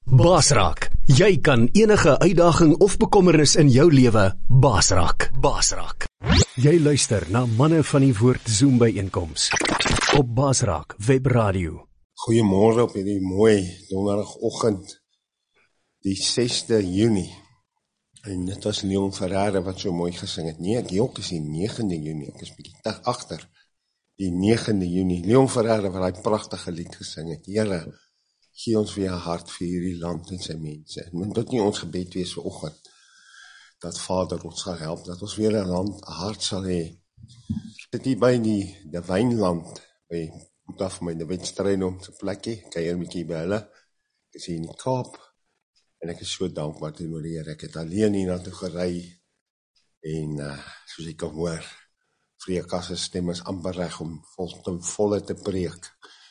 Baasraak. Jy kan enige uitdaging of bekommernis in jou lewe baasraak. Baasraak. Jy luister na Manne van die Woord Zoom byeenkoms op Baasraak Webradio. Goeiemôre op hierdie mooi donderdagoggend, die 6de Junie. En dit was Leon Ferreira wat so mooi gesing het. Nee, ek jok is die 9de Junie, ek is bietjie agter. Die 9de Junie. Leon Ferreira wat daai pragtige lied gesing het. Here, gee ons weer 'n hart vir hierdie land en sy mense. En moet dit nie ons gebed wees vanoggend, dat Vader ons sal help, dat ons weer 'n hart sal hê. Ek sit hier by die wynland, by moet af my wedstryd om te plekkie, kuier 'n bietjie by hulle. Ek is hier in die Kaap, en ek is so dankbaar teenoor die Here. Ek het alleen hier na toe gery, en soos ek kan hoor, Freek se stem is amper reg om volle te preek.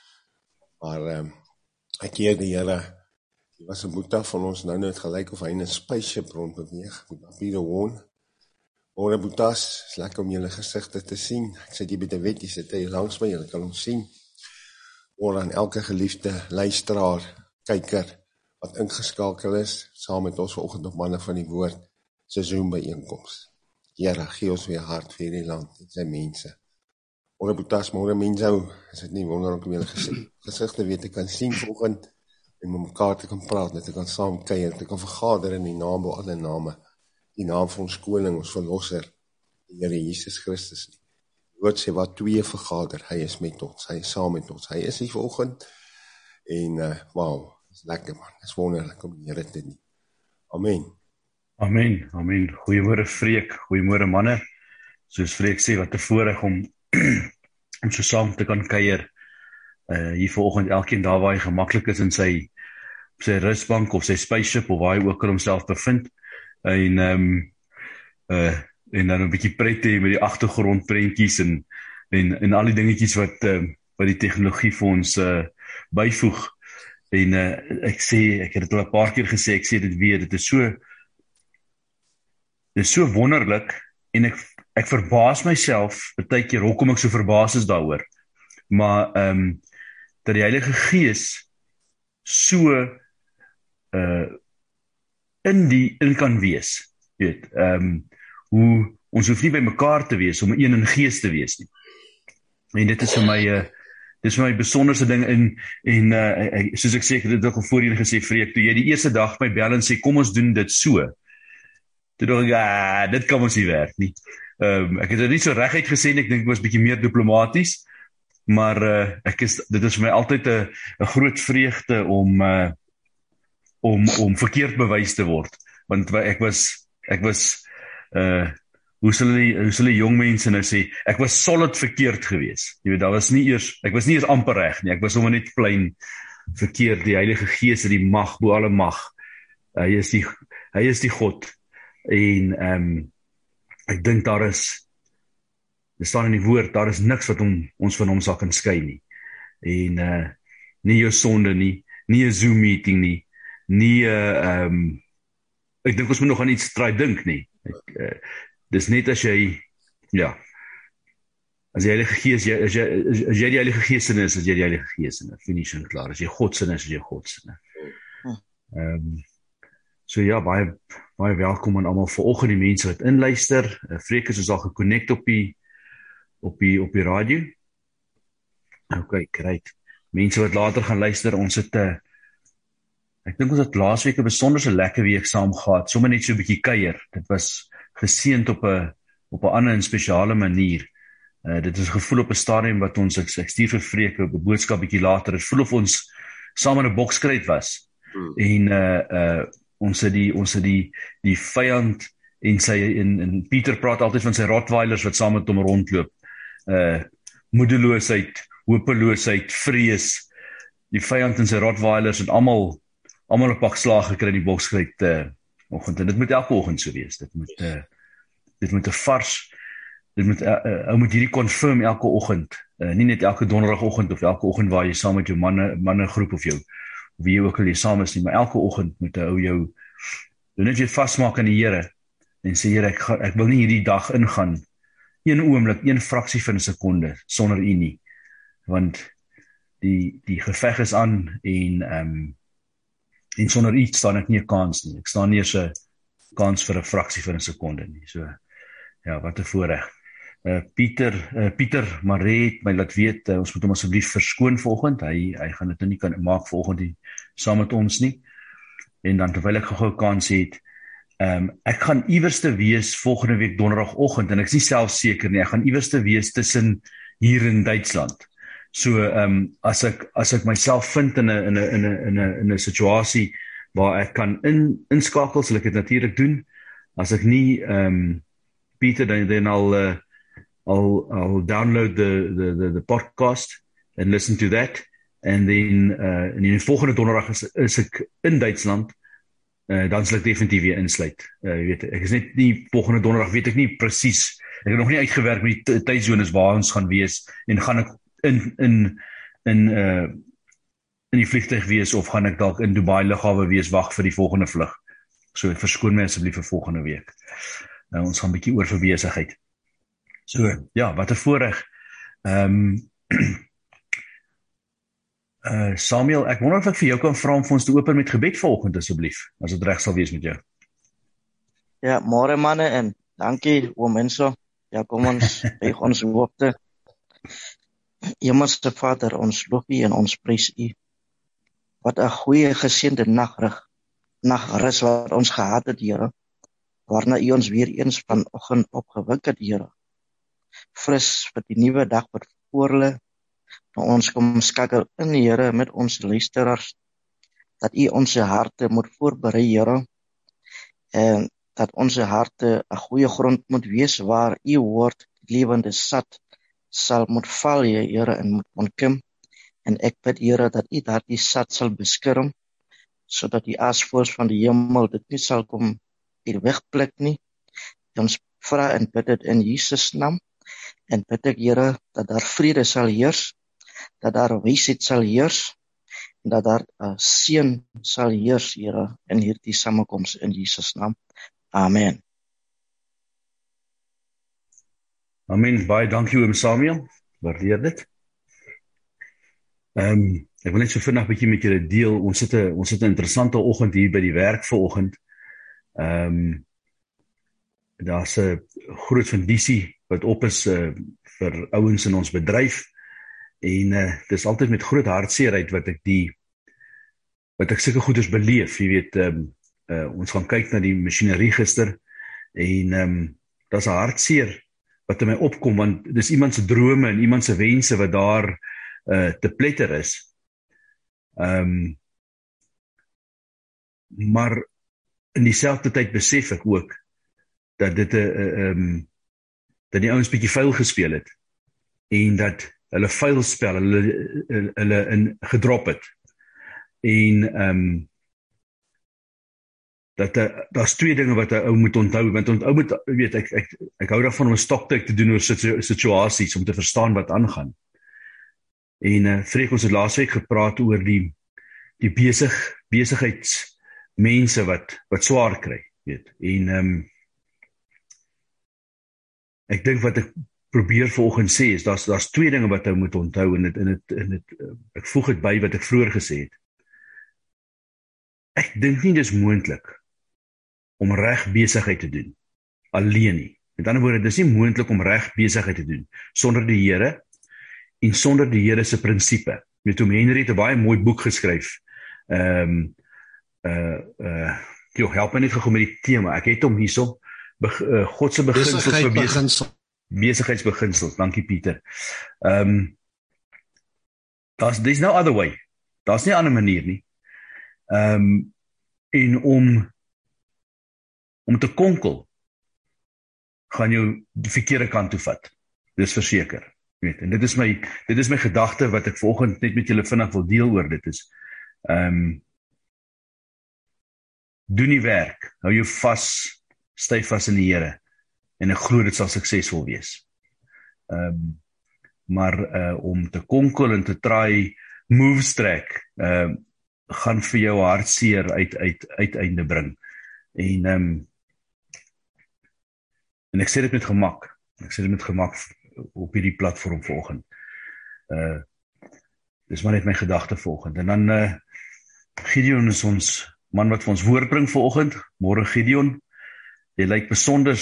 Maar ek eer die Here. Die was 'n boeta van ons nou het gelyk of hy in 'n spaceship rondbeweeg, met papiere hoorn. Môre boetas, is lekker om julle gesigte te sien. Ek sit hier by die wet, jy sit hier langs my, julle kan ons sien. Môre aan elke geliefde luisteraar, kyker, wat ingeskakel is, saam met ons vanoggend op Manne van die Woord, se Zoom byeenkoms. Here, gee ons weer hart vir hierdie land en sy mense. Môre boetas, môre mense, is dit nie wonderlik om julle gesigte weer te kan sien vanoggend, en met mekaar te kan praat, dat ek kan saam kuier, dat ek kan vergader in die naam bo alle name, die naam van ons koning, ons verlosser, die Here Jesus Christus. Die woord sê, wat twee vergader, hy is met ons, hy is saam met ons, hy is hier vanoggend, en wauw, is lekker man, is wonderlik om die Here te dien. Amen. Amen, amen. Goeiemôre Freek, goeiemôre manne. Soos Freek sê, wat 'n voorreg om so saam te kan kuier. Hier vanoggend, elkeen daar waar hy gemaklik is in sy rusbank of sy spaceship of waar hy ook al homself bevind. En dan 'n bietjie pret hê met die agtergrondprentjies en al die dingetjies wat die tegnologie vir ons byvoeg. En ek het dit al 'n paar keer gesê, ek sê dit weer, dit is so wonderlik, en ek verbaas myself baie keer hoekom ek so verbaas is daaroor. Maar dat die Heilige Gees so in kan wees. Weet, hoe ons hoef nie by mekaar te wees om een in gees te wees nie. En dit is vir my besonderste ding, en soos ek sê, ek het dit ook al voorheen gesê, Freek, toe jy die eerste dag my bel en sê, kom ons doen dit so. Toe dink ek, dit kan ons nie werk nie. Ek het dit nie so reguit gesê nie, ek dink ek was bietjie meer diplomaties, maar dit is vir my altyd 'n groot vreugde om verkeerd bewys te word, want ek was hoe sal die jong mense nou sê, ek was solid verkeerd gewees. Jy weet, ek was nie eers amper reg nie, ek was sommer net plain verkeerd. Die Heilige Gees het die mag bo alle mag. Hy is die God. En ek dink dit staan in die woord, daar is niks wat ons van hom sal kan skei nie. En nie jou sonde nie 'n Zoom meeting nie ek dink ons moet nog aan iets try dink nie. Dis net as jy, as die Heilige Gees, as jy die Heilige Gees in is, as jy die Heilige Gees in is, finish en klaar. As jy God sin is, as jy God sin is. So ja, baie welkom aan almal vanoggend, die mense wat inluister. Freek is ons al geconnect op die radio. Okay, great. Mense wat later gaan luister, ek dink ons het laasweek 'n besonderse lekker week saam gehad, sommer net so 'n bietjie kuier. Dit was geseënd op 'n ander en spesiale manier. Dit is gevoel op 'n stadium wat ek stuur vir Freek 'n boodskap bietjie later, het voel of ons saam in 'n bokskryt was. En ons het die vyand en Pieter praat altyd van sy rottweilers wat saam met hom rondloop. Moedeloosheid, hopeloosheid, vrees. Die vyand en sy rottweilers het almal 'n pak slaag gekry in die bokskryt oggend. En dit moet elke oggend so wees. Dit moet 'n vars, ou moet hierdie confirm elke oggend. Nie net elke donderdagoggend of elke oggend waar jy saam met jou mannegroep of wie jy ook al jy saam is nie, maar elke oggend moet 'n ou jou net jy vasmaak aan die Here en sê, Here, ek wil nie hierdie dag ingaan, een oomblik, een fraksie van 'n sekonde sonder U nie, want die geveg is aan en En sonder U staan ek nie 'n kans nie. Ek staan nie eens 'n kans vir 'n fraksie van 'n sekonde nie. So, ja, wat 'n voorreg. Pieter Maree het my laat weet, ons moet hom asseblief verskoon vanoggend. Hy gaan dit nou nie kan maak vanoggend saam met ons nie. En dan terwyl ek gou 'n kans het, ek gaan iewerste wees volgende week donderdagoggend en ek is nie self seker nie. Ek gaan iewerste wees tussen hier in Duitsland. So as ek myself vind in 'n situasie waar ek kan inskakel, sal ek dit natuurlik doen. As ek nie Pieter, then I'll download the podcast and listen to that, and then in die volgende donderdag is ek in Duitsland, dan sal ek definitief weer insluit. Ek is net nie volgende donderdag, weet ek nie presies. Ek het nog nie uitgewerk met die tydsones waar ons gaan wees, en gaan ek in die vliegtuig wees, of gaan ek dalk in Dubai lughawe wees, wag vir die volgende vlug. So verskoon my asseblief vir volgende week. Ons gaan 'n bietjie oor verwesigheid. So, ja, wat 'n voorreg. Samuel, ek wonder of ek vir jou kan vra om vir ons te open met gebed vanoggend asseblief, as dit reg sal wees met jou. Ja, môre manne, en dankie oom Enso. Ja, kom ons buig ons hoofde. Hemelse Vader, ons loof U en ons prys U. Wat 'n goeie geseënde nagrus wat ons gehad het, Here. Waarna U ons weer eens vanoggend opgewek het, Here. Fris vir die nuwe dag wat voor lê. Ons kom skakel in, Here, met ons luisteraars, dat U ons harte moet voorberei, Here, en dat ons harte 'n goeie grond moet wees waar U woord lewende sat sal moet val, Here, en moet ontkim. En ek bid, Here, dat U daardie sat sal beskerm, sodat die aasvoëls van die hemel dit nie sal kom hier wegpluk nie. Ons vra en bid dit in Jesus naam, en bid ek, Here, dat daar vrede sal heers, dat daar wysheid sal heers, en dat daar seën sal heers, Here, in hierdie samekoms in Jesus naam. Amen. Amen, baie dankie oom Samuel, waardeer dit. Ek wil net so vinnig 'n bietjie met julle deel. Ons het 'n interessante oggend hier by die werk vanoggend. Daar's 'n groot fundisie wat op is vir ouens in ons bedryf, en dis altyd met groot hartseerheid wat ek sulke goeders beleef. Jy weet, ons gaan kyk na die masjinerie gister, en daar's 'n hartseer wat in my opkom, want dis iemand se drome en iemand se wense wat daar te pletter is. Maar in dieselfde tyd besef ek ook dat dit dat die ouens bietjie vuil gespeel het, en dat hulle vuil spel hulle in gedrop het, en dat daar's twee dinge wat 'n ou moet onthou, want 'n ou moet weet, ek hou daarvan om 'n stoktyk te doen oor situasies, om te verstaan wat aangaan. En Freek, ons het laasweek gepraat oor die besigheidsmense wat swaar kry, weet. En ek dink wat ek probeer vanoggend sê is, daar's twee dinge wat ou moet onthou, en ek voeg dit by wat ek vroeër gesê het. Ek dink nie dis moontlik om reg besigheid te doen alleen nie. Met ander woorde, dis nie moontlik om reg besigheid te doen sonder die Here en sonder die Here se prinsipe. Weet Oom Henry het 'n baie mooi boek geskryf. Help my net gou met die tema. Ek het hom hierso. God se beginsels vir besigheidsbeginsels. Dankie Pieter. There's no other way. Daar's nie 'n ander manier nie. En om te konkel, gaan jou die verkeerde kant toe vat. Dis verseker. Weet, en dit is my gedagte wat ek vanoggend net met julle vinnig wil deel oor dit is. Doen die werk, hou jou vas, styf vas in die Here, en ek glo dit sal suksesvol wees. Maar om te konkel en te try moves trek, gaan vir jou hartseer uiteinde bring. En ek sê dit met gemak. Ek sê dit met gemak op hierdie platform vanoggend. Dis maar net my gedagte vanoggend. En dan Gideon is ons man wat vir ons woord bring vanoggend. Môre Gideon. Jy lyk besonder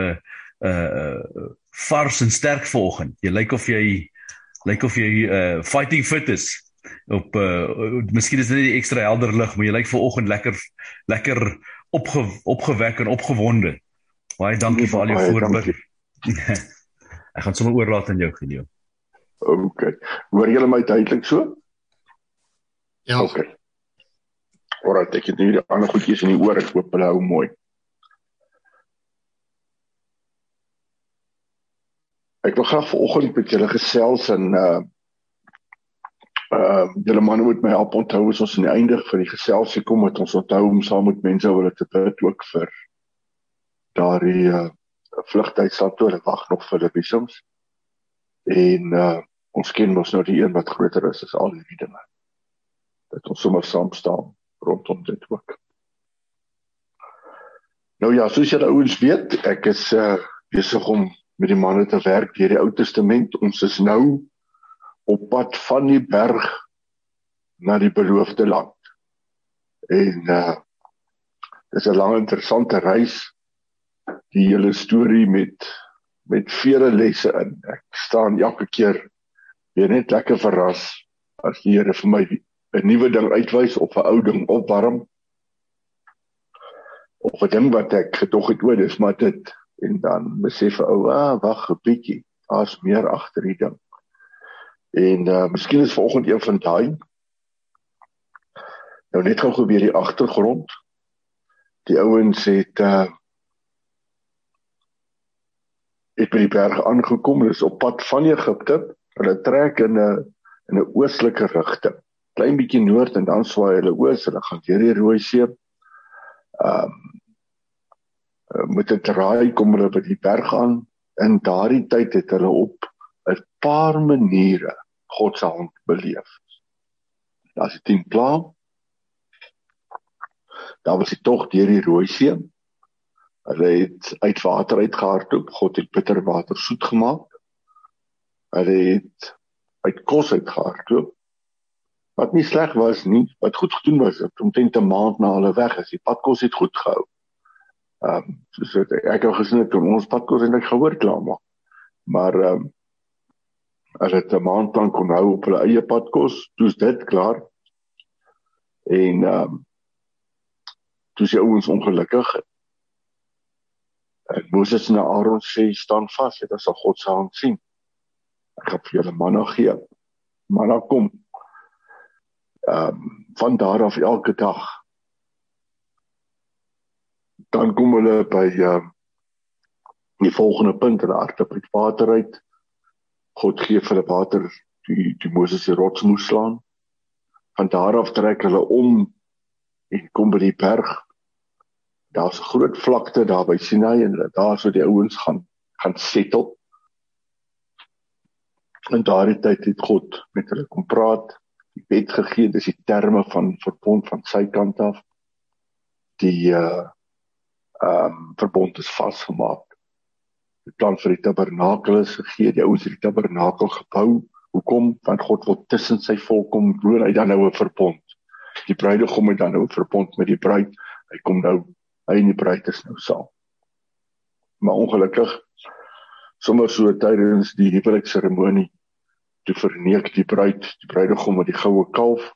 vars en sterk vanoggend. Jy lyk of jy fighting fit is. Miskien is dit nie die ekstra helder lig, maar jy lyk vanoggend lekker opgewek en opgewonde. Baie dankie vir al jou voorbereiding. Ek gaan sommer oorlaat aan jou, Gideon. Okay. Hoor julle my duidelik so? Ja. Okay. Alright, ek het nie die ander goedjies in die oor, ek hoop hulle hou mooi. Ek wil graag vanoggend met julle gesels en julle manne moet my help onthou as ons aan die einde van die geselsie kom, het ons onthou om saam met mense hulle te bid ook vir daardie vlugtydstand toe, hulle wag nog vir hulle visums. En ons ken mos nou die een wat groter is as al die dinge. Dat ons sommer saam staan rondom dit ook. Nou ja, soos julle ouens weet, ek is besig om met die manne te werk deur die Ou Testament. Ons is nou op pad van die berg na die beloofde land. En dis 'n lang interessante reis, die hele storie met vele lesse in. Ek staan elke keer weer net lekker verras as die Here vir my 'n nuwe ding uitwys of 'n ou ding opwarm. Of 'n ding wat ek gedog het, dis maar dit. En dan besef wag 'n bietjie, daar's meer agter die ding. En miskien is vanoggend een van daai. Nou net gou weer die agtergrond. Die ouens het by die berg aangekom, hulle is op pad van Egipte. Hulle trek in 'n oostelike rigting. Klein bietjie noord en dan swaai hulle oos, hulle gaan deur die Rooi See. Met 'n draai kom hulle by die berg aan. In daardie tyd het hulle op 'n paar maniere God se hand beleef. Daar's die 10 plaae. Daar was die tog deur die Rooi See. Hulle het uit water uitgehardloop. God het bitter water soet gemaak. Hulle het uit kos uitgehardloop. Wat nie sleg was nie, wat goed gedoen was, omtrent 'n maand na hulle weg is. Die padkos het goed gehou. Soos ek al gesien het, ons padkos het ek gehoor klaarmaak. Maar hulle het 'n maand lang kon hou op hulle eie padkos, toe's dit klaar. En toe's die ouens ongelukkig. En Moses en Aaron sê, staan vas, dit sal God se hand sien. Ek gaan vir julle manna gee. Manna kom. Van daar af elke dag. Dan kom hulle by die volgende punt, hulle hardloop uit water uit. God gee vir hulle water, die Moses die rots moes slaan. Van daar af trek hulle om en kom by die berg. Daar's 'n groot vlakte daar by Sinai en daar so die ouens gaan settle. En daardie tyd het God met hulle kom praat, die wet gegee, dis die terme van verbond van sy kant af. Die verbond is vasgemaak. Die plan vir die tabernakel is gegee, die ouens het die tabernakel gebou. Hoekom? Want God wil tussen sy volk kom woon, hy dan nou 'n verbond. Die bruidegom het dan nou 'n verbond met die bruid. Hy en die bruid is nou saam. Maar ongelukkig, sommer so tydens die huwelikseremonie, toe verneek die bruidegom met die goue kalf.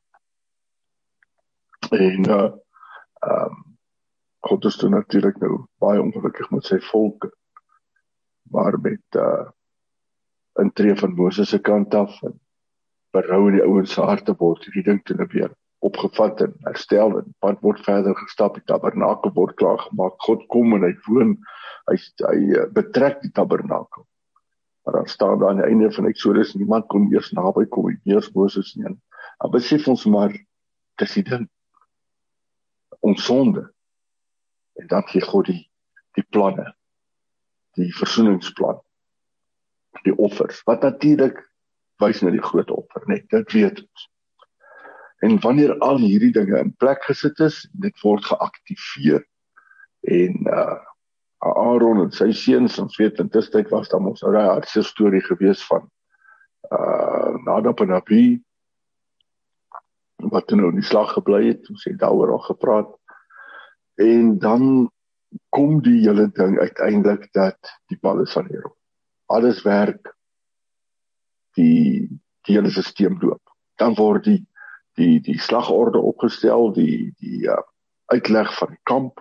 En God is toe natuurlik nou baie ongelukkig met sy volk, maar met intree van Moses se kant af en berou in die ouens se harte word hierdie ding toe weer opgevat en herstel en pad word verder gestap, die tabernakel word klaargemaak, God kom en hy woon, hy betrek die tabernakel. Maar dan staan daar aan die einde van Exodus, niemand kon eers naby kom, nie eers Moses nie. En besef ons maar, dis die ding, ons sonde. En dan gee God die planne, die versoeningsplan, die offers, wat natuurlik wys na die groot offer, net, dit weet ons. En wanneer al hierdie dinge in plek gesit is, dit word geaktiveer, en Aaron en sy seuns, ons weet, in tussentyd was daar ons ou hartseer storie gewees van Nadab en Abihu, wat toe nou in die slag gebly het, ons het daaroor al gepraat. En dan kom die hele ding uiteindelik dat die bal is van die rol. Alles werk, die hele stelsel loop. Dan word die slagorde opgestel, die uitleg van die kamp.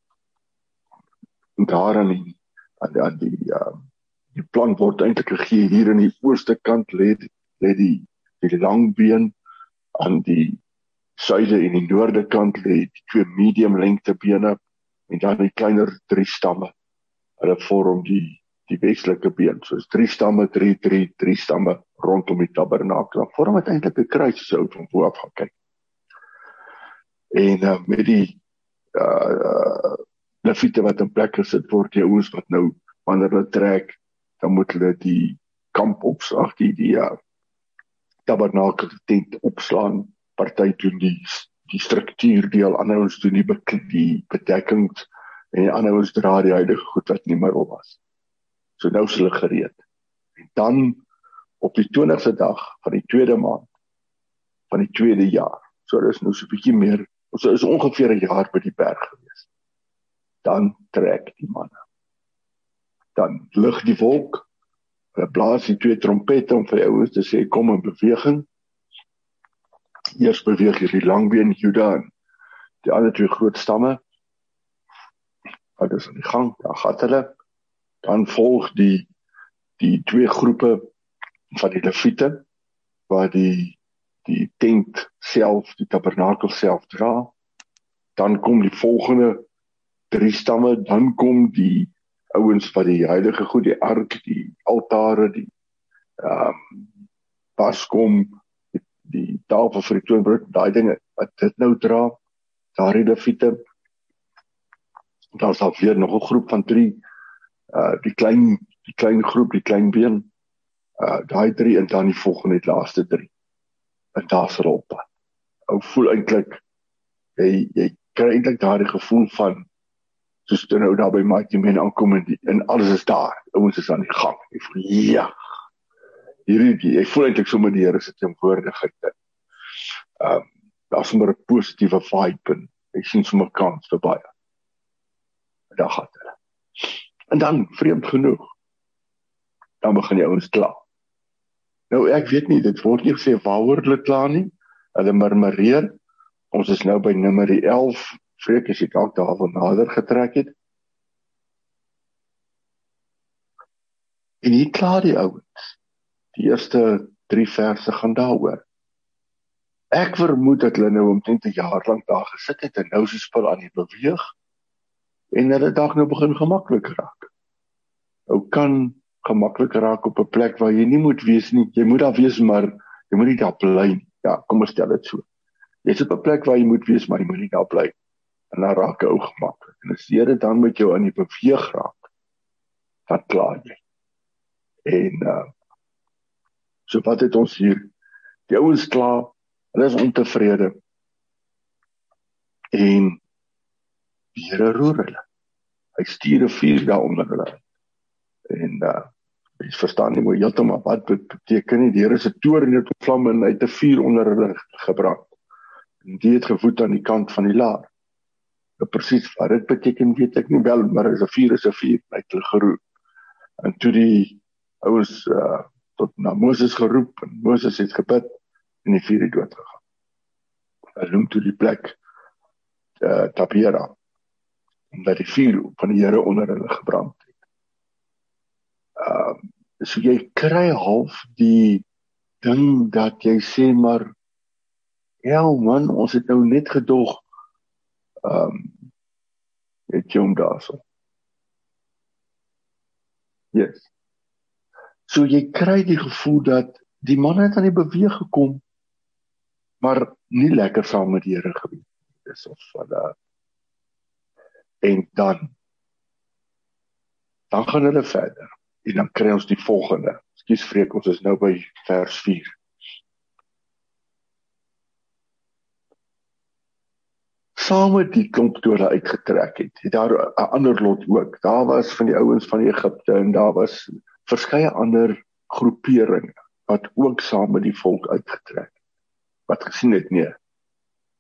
En daar aan die plan word eintlik gegee. Hier in die ooste kant lê die langbeen, aan die suide en die noorde kant lê die 2 medium lengte bene en dan die kleiner 3 stamme. Hulle vorm die westelike been. So is 3 stamme, 3 stamme rondom die tabernakel. Dan vorm dit eintlik 'n kruis as jy van bo af gaan kyk. En met die leviete wat in plek gesit word, die ouens wat nou, wanneer hulle trek, dan moet hulle die kamp opslag, die tabernakel tent opslaan, party doen die struktuurdeel, ander ouens doen die bedekkings, en die ander ouens dra die heilige goed wat nie meer op was. So nou is hulle gereed. En dan, op die 20ste dag van die 2de maand, van die 2de jaar, so is nou so 'n bietjie meer, so is ongeveer 'n jaar by die berg gewees. Dan trek die manne. Dan lig die wolk, hulle blaas die 2 trompette om vir die ouens te sê, kom in beweging. Eers beweeg hierdie langbeen Juda en die ander 2 groot stamme. Wat is aan die gang? Daar gaan hulle. Dan volg die 2 groepe van die leviete, waar die tent self, die tabernakel self dra. Dan kom die volgende 3 stamme, dan kom die ouens wat die heilige goed, die ark, die altare, die paskom, die tafel vir die toonbrood, daai dinge, wat dit nou dra, daardie leviete. Dan is daar weer nog 'n groep van 3, die klein groep, die klein been, daai 3 en dan die volgende, die laaste 3. En daar's hulle op pad. Ou voel eintlik, jy kry eintlik daardie gevoel van, soos toe nou daar by Mighty Men aankom en alles is daar, ouens is aan die gang. Jy voel, ja, jy voel eintlik sommer die Here se teenwoordigheid. Daar's sommer 'n positiewe vibe en jy sien sommer kans vir baie. Daar gaan hulle. En dan, vreemd genoeg, dan begin die ouens kla. Nou ek weet nie, dit word nie gesê waaroor hulle kla nie, hulle murmureer. Ons is nou by Numeri 11, Vreek as jy dalk daarvan nader getrek het. En hier kla die ouens. Die eerste 3 verse gaan daaroor. Ek vermoed dat hulle nou omtrent 'n jaar lank daar gesit het en nou is die spul aan die beweeg en hulle dag nou begin gemaklik raak. Nou kan gemaklik raak op 'n plek waar jy nie moet wees nie. Jy moet daar wees, maar jy moet nie daar bly nie. Ja, kom ons stel dit so. Jy is op 'n plek waar jy moet wees, maar jy moet nie daar bly. En dan raak jy ou gemaklik. En as die Here dan met jou aan die beweeg raak, dan klaar jy. En so wat het ons hier? Die ouens klaar, hulle is ontevrede. En die Here roer hulle. Hy stuur 'n vuur daar onder hulle. En jy verstaan nie mooi heeltemal wat dit beteken nie. Die Here se toorn het ontvlam en hy het 'n vuur onder hulle gebrand. En die het gewoed aan die kant van die laar. Nou presies wat dit beteken weet ek nie wel, maar is 'n vuur, hy het hulle geroep. En toe die ouens tot na Moses geroep en Moses het gebid en die vuur het doodgegaan. Hy noem toe die plek Tabera, omdat die vuur van die Here onder hulle gebrand het. So jy kry half die ding dat jy sê maar, ja man, ons het nou net gedog, het jy hom daar so. Yes. So jy kry die gevoel dat die man het aan die beweeg gekom, maar nie lekker saam met die Here gewees. Dis of wat en dan gaan hulle verder. En dan kry ons die volgende. Ekskuus Vreek, ons is nou by vers 4. Saam met die klomp toe hulle uitgetrek het daar 'n ander lot ook. Daar was van die ouens van Egipte en daar was verskeie ander groeperinge wat ook saam met die volk uitgetrek het. Wat gesien het, nee,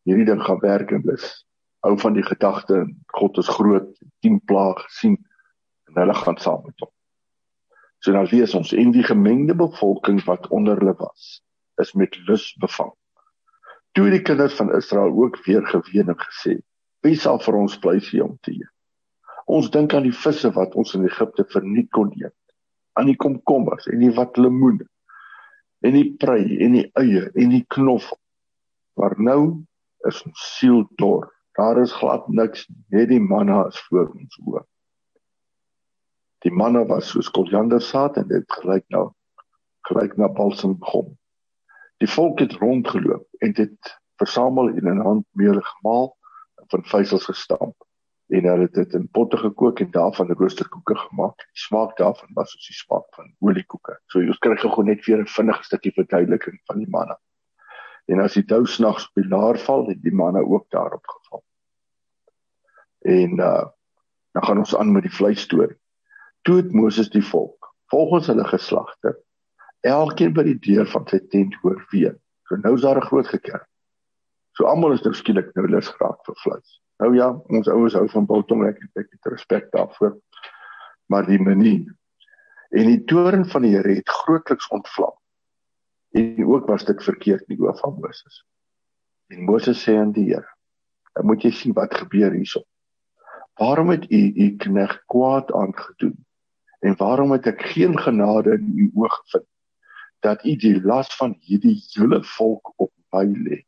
hierdie ding gaan werk en hulle hou van die gedagte, God is groot, 10 plaae gesien, en hulle gaan saam met hom. So dan lees ons, en die gemengde bevolking wat onder hulle was, is met lus bevang. Toe die kinders van Israel ook weer geween en gesê, wie sal vir ons vleis gee om te eet? Ons dink aan die visse wat ons in Egipte verniet kon eet, aan die komkommers en die wat lemoene, en die prei en die eie en die knof. Maar nou is ons siel dor. Daar is glad niks, net die manna is voor ons oë. Die manna was soos koriandersaad en dit gelyk na balsemgom. Die volk het rondgeloop en dit versamel en in handmeel gemaal en van vysels gestamp. En hulle het dit in potte gekook en daarvan roosterkoeke gemaak. Die smaak daarvan was soos die smaak van oliekoeke. So ons kry gou net weer 'n vinnige stukkie verduideliking van die manna. En as die dou snags op die laar val, het die manna ook daarop geval. En dan gaan ons aan met die vleisstorie. Toe het Moses die volk, volgens hulle geslagte, elkeen by die deur van sy tent oorween. So nou is daar 'n groot gekerk. So almal is nou skielik nou lus geraak vir vleis. Nou ja, ons ouers hou van biltong, ek het respek daarvoor. Maar die manier. En die toorn van die Here het grootliks ontvlam. En ook was dit verkeerd in die oë van Moses. En Moses sê aan die Here, dan moet jy sien wat gebeur hierso. Waarom het u knegt kwaad aangedoen? En waarom het ek geen genade in u oë gevind, dat u die las van hierdie hele volk op my lê?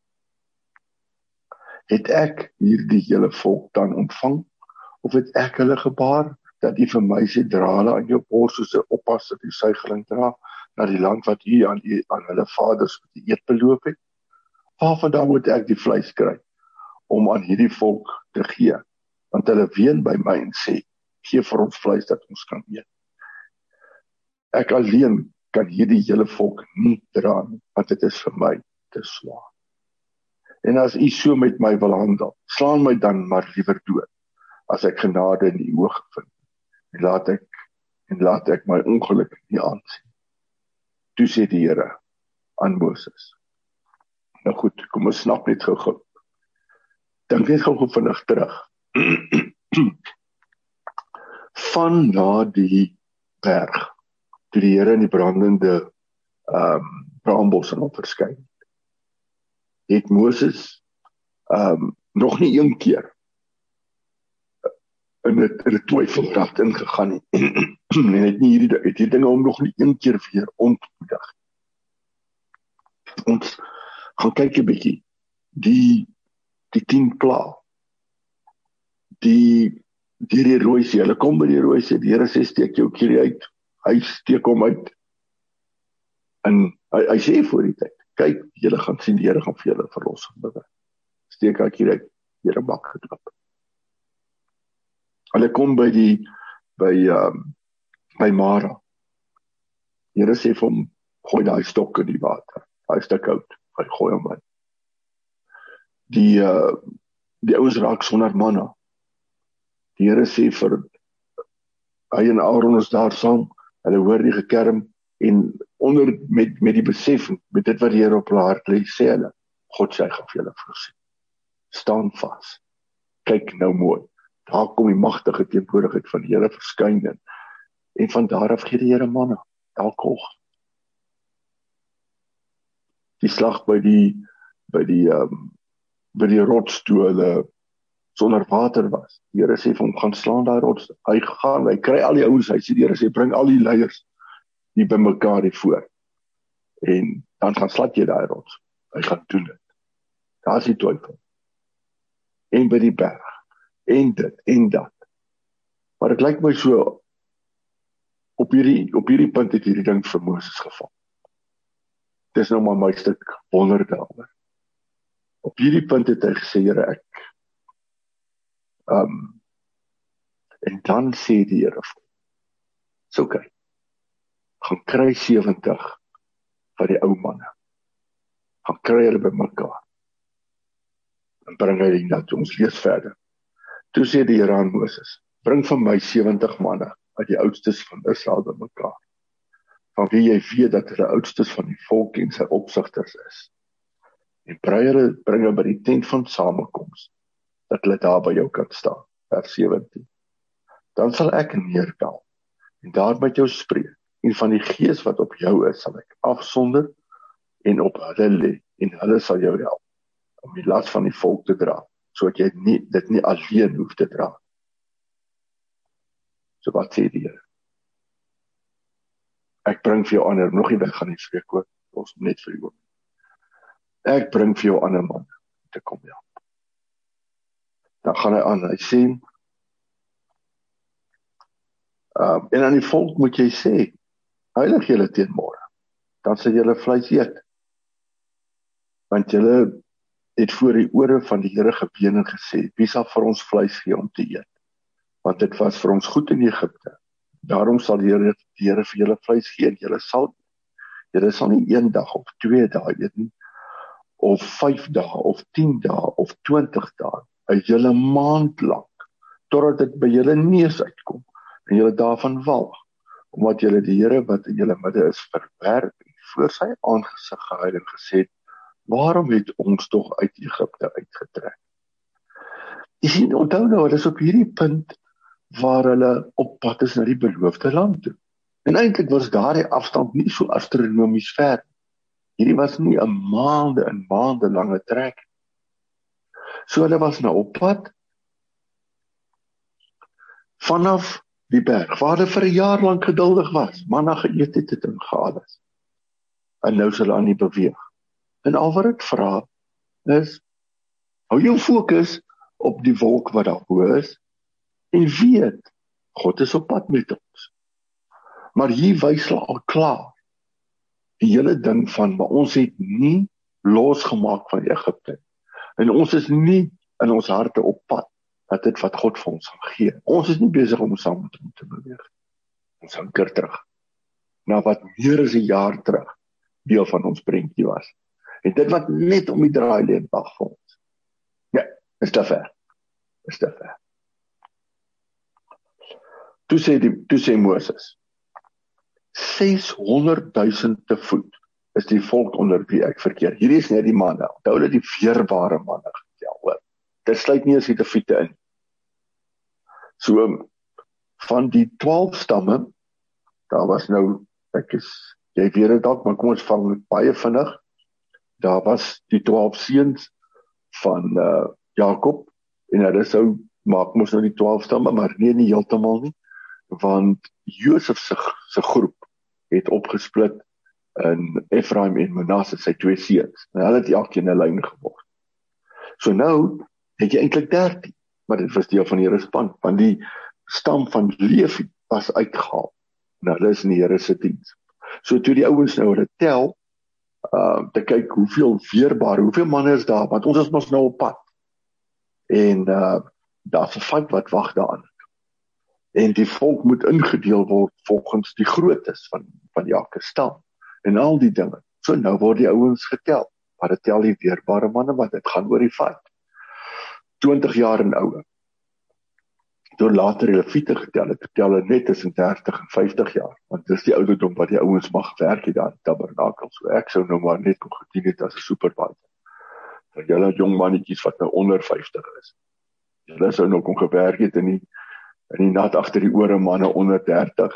Het ek hierdie hele volk dan ontvang, of het ek hulle gebaar, dat u vir my sê, dra hulle aan jou bors soos 'n oppas dat die suigeling dra, na die land wat u aan hulle vaders met die eed beloof het? Waarvandaan moet ek die vleis kry, om aan hierdie volk te gee? Want hulle ween by my en sê, gee vir ons vleis dat ons kan eet. Ek alleen kan hierdie hele volk nie dra nie, want dit is vir my te swaar. En as u so met my wil handel, slaan my dan maar liewer dood, as ek genade in u oë vind, en laat ek my ongeluk nie aansien. Toe sê die Here aan Moses. Nou goed, kom ons snap net gou. Dink net gou vinnig terug. Van na die berg, toe die Here in die brandende braambos aan hom verskyn, het Moses nog nie een keer in 'n twyfelraad ingegaan nie. En het hierdie dinge hom nog nie een keer weer ontmoedig. Ons gaan kyk 'n bietjie die 10 plaae. Die Rooi See, hulle kom by die Rooi See, die Here sê steek jou kierie uit. Hy steek hom uit. En hy sê voor die tyd, kyk, julle gaan sien, die Here gaan vir julle verlossing bring. Steek hy kierie uit, die Here maak dit op. Hulle kom by Mara. Die Here sê vir hom, gooi daai stok in die water. Hy is te koud, hy gooi hom in. Die ouens raak sonder manna. Die Here sê vir hy en Aaron is daar saam, hulle hoor die gekerm en met die besef, met dit wat die Here op hulle hart lê, sê hulle, God sê hy gaan vir julle voorsien. Staan vas. Kyk nou mooi. Daar kom die magtige teenwoordigheid van die Here verskyn en van daar af gee die Here manna, elke oggend. Die slag by die rots toe hulle sonder water was. Die Here sê vir hom, gaan slaan daai rots. Hy kry al die ouens, hy sê die Here sê, bring al die leiers die by mekaar hier voor. En dan gaan slat jy daai rots. Hy gaan doen dit. Daar is die twyfel. En by die berg. En dit, en dat. Maar dit lyk my so, op hierdie punt het hierdie ding vir Moses geval. Dit is nou maar my stuk wonder daaroor. Op hierdie punt het hy gesê, Here, ek en dan sê die Here, so kyk, gaan kry 70 van die ou manne, gaan kry hulle by mekaar, en bring hy die dat ons lees verder. Toe sê die Here aan Moses, bring van my 70 manne, uit die oudstes van Israel by mekaar, van wie jy weet dat hulle oudstes van die volk en sy opsigters is. en bring hulle by die tent van samekoms, dat hulle daar by jou kan staan. Vers 17. Dan sal ek neerdal, en daar met jou spreek, en van die gees wat op jou is, sal ek afsonder, en op hulle lê, en hulle sal jou help, om die las van die volk te dra, sodat jy dit nie alleen hoef te dra. So wat sê die Here? Ek bring vir jou ander, nog nie weg gaan die spreekwoord, ons net vir jou. Ek bring vir jou ander man, te kom help. Dan gaan hy aan, hy sê, en aan die volk moet jy sê, heilig julle teen môre, dan sal julle vleis eet, want julle het voor die ore van die Here geween en gesê, wie sal vir ons vleis gee om te eet, want dit was vir ons goed in Egipte, daarom sal die Here vir julle vleis gee, en julle sal nie 1 dag of 2 dae eet nie, of 5 dae, of 10 dae, of 20 dae, 'n hele maand lank, totdat dit by julle neus uitkom, en julle daarvan walg, omdat julle die Here wat in julle midde is verwerp, en voor sy aangesig gehuil en gesê, waarom het ons tog uit Egipte uitgetrek? Jy sien, onthou nou, hulle is op hierdie punt, waar hulle op pad is na die beloofde land toe. En eintlik was daardie afstand nie so astronomies ver. Hierdie was nie 'n maande lange trek. So hulle was nou op pad, vanaf die berg, waar hulle vir 'n jaar lank geduldig was, manna geëet het en gehaal is. En nou is hulle aan die beweeg. En al wat ek vra is, hou jou fokus op die wolk wat daar bo is, en weet, God is op pad met ons. Maar hier wys hulle al klaar, die hele ding van, maar ons het nie losgemaak van Egipte, en ons is nie in ons harte op pad, dat dit wat God vir ons gaan gee. Ons is nie besig om saam met hom te beweeg. Ons anker terug, na wat meer as 'n jaar terug, deel van ons prentjie was. En dit wat net om die draaileen wag vir ons. Ja, is te ver. Is te ver. Toe sê Moses, 600.000 te voet is die volk onder wie ek verkeer. Hierdie is net die manne. Onthou dat die weerbare manne getel, hoor. Dit sluit nie as die Lewiete in. So, van die 12 stamme, daar was nou, jy weet het dalk, maar kom ons vang dit baie vinnig. Daar was die 12 seuns van Jakob, en hulle sou maak mos nou die 12 stamme, maar nie heeltemal nie, want Josef se groep het opgesplit in Ephraim en Manasse, sy 2 seuns. En hulle het elkeen 'n lyn geword. So nou het jy eintlik 13, maar dit was deel van die Here se span, want die stam van Levi was uitgehaal. En hulle is in die Here se diens. So toe die ouens nou hulle tel, te kyk hoeveel manne is daar, want ons is mos nou op pad. En daar's 'n vyand wat wag daaraan. En die volk moet ingedeel word volgens die groottes van elke stam. En al die dinge. So nou word die ouens getel. Maar dit tel die weerbare manne, want dit gaan oor die vyand. 20 jaar en ouer. Toe later die Lewiete getel het, tel hulle net tussen 30 en 50 jaar. Want dis die ouderdom wat die ouens mag werk hier daar in die tabernakel. So ek sou nou maar net kon gedien het as 'n supervisor. Vir julle jong mannetjies wat nou onder 50 is. Julle sou nou kon gewerk het in die nat agter die ore manne onder 30.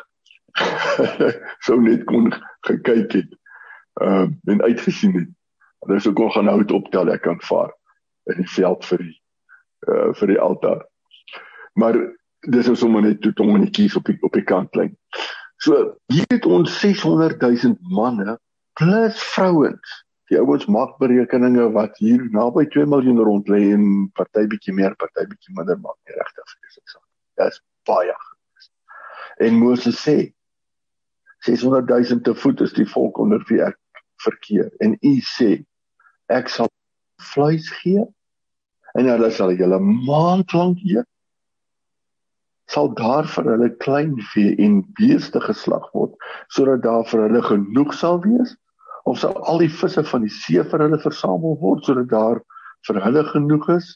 Sou net kon gekyk het. En uitgesien het. Hulle sou kon gaan hout optel, ek kan vaar in die veld vir die altaar. Maar dis is sommer net toe tonnetjies op die kantlyn. So, hier het ons 600.000 manne plus vrouens. Die ouens maak berekeninge wat hier naby 2 miljoen rond lê en party bietjie meer, party bietjie minder maak nie regtig saak. Dit is baie. En Moses sê 600.000 te voet is die volk onder wie ek verkeer. En u sê ek sal vleis gee en hulle sal julle maand lank eet. Sal daar vir hulle klein vee en beeste geslag word, sodat daar vir hulle genoeg sal wees? Of sal al die visse van die see vir hulle versamel word, sodat daar vir hulle genoeg is?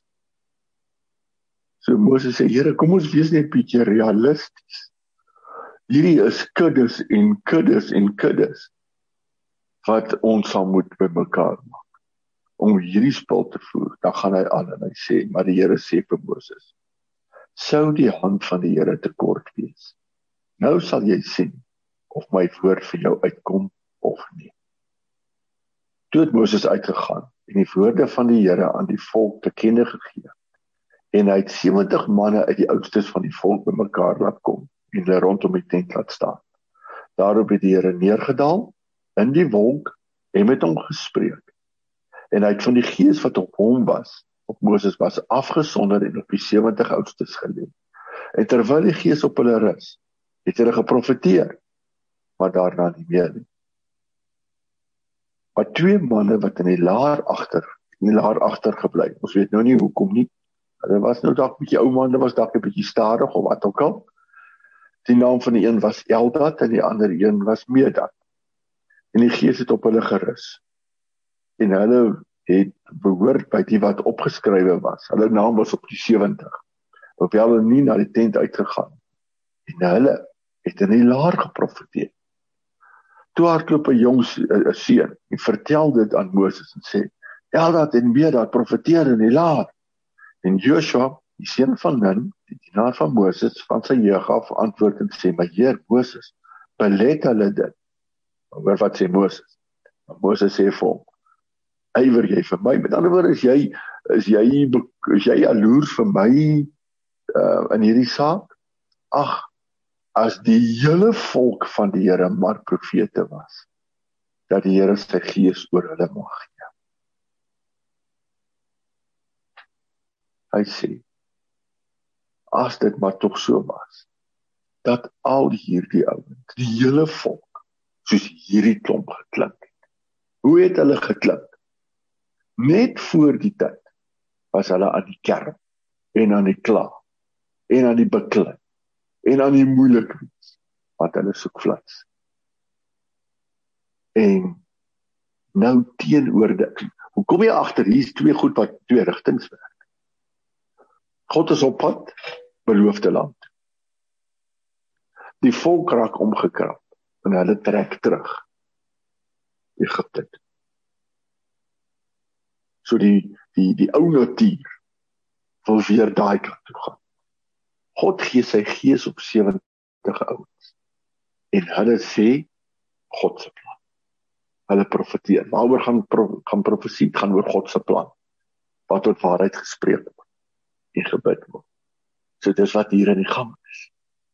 So Moses sê, Here, kom ons wees net bietjie realisties. Hierdie is kuddes en kuddes en kuddes, wat ons sal moet bymekaar maak. om hierdie spel te voer, dan gaan hy aan en hy sê, maar die Here sê vir Moses, sou die hand van die Here te kort wees. Nou sal jy sien of my woord vir jou uitkom of nie. Toe het Moses uitgegaan en die woorde van die Here aan die volk te kenne gegee. En hy het 70 manne uit die oudstes van die volk bymekaar laat kom en hulle rondom die tent laat staan. Daarop het die Here neergedaal in die wolk en met hom gespreek. En hy het van die gees wat op hom was, op Moses was, afgesonder en op die 70 oudstes gelê. En terwyl die gees op hulle rus, het hulle geprofeteer, maar daarna nie meer nie. Maar 2 manne wat in die laar agter gebly. Ons weet nou nie hoekom nie. Hulle was nou dalk 'n bietjie ou manne, was dalk 'n bietjie stadig of wat ook al. Die naam van die een was Eldad en die ander een was Medad. En die gees het op hulle gerus. En hulle het behoort by die wat opgeskrywe was. Hulle naam was op die 70. Hoewel hulle nie na die tent uitgegaan. En hulle het in die laar geprofeteer. Toe hardloop 'n jong seun en vertel dit aan Moses en sê, Eldad en Medad profeteer in die laar. En Joshua, die seun van Nun, die dienaar van Moses, van sy jeug af antwoord en sê, maar Heer Moses, belet hulle dit. Hoor wat sê Moses? Maar Moses sê vir hom, ywer jy vir my? Met ander woorde, is jy jaloers vir my in hierdie saak? Ag, as die hele volk van die Here maar profete was, dat die Here sy gees oor hulle mag gee. Hy sê, as dit maar tog so was, dat al hierdie ouens, die hele volk, soos hierdie klomp geklink het. Hoe het hulle geklink? Net voor die tyd was hulle aan die kerm, en aan die kla, en aan die beklei, en aan die moeilik wees, want hulle soek flits. En nou teenoor dit, hoe kom jy agter, hier is 2 goed wat 2 rigtings werk. God is op pad, beloofde land. Die volk raak omgekrap, en hulle trek terug, Egipte toe. So die ou natuur wil weer daai kant toe gaan. God gee sy gees op 70 ouens. En hulle sê, God se plan. Hulle profeteer. Waaroor gaan profesie? Gaan oor God se plan. Wat tot waarheid gespreek word. En gebid word. So dis wat hier in die gang is.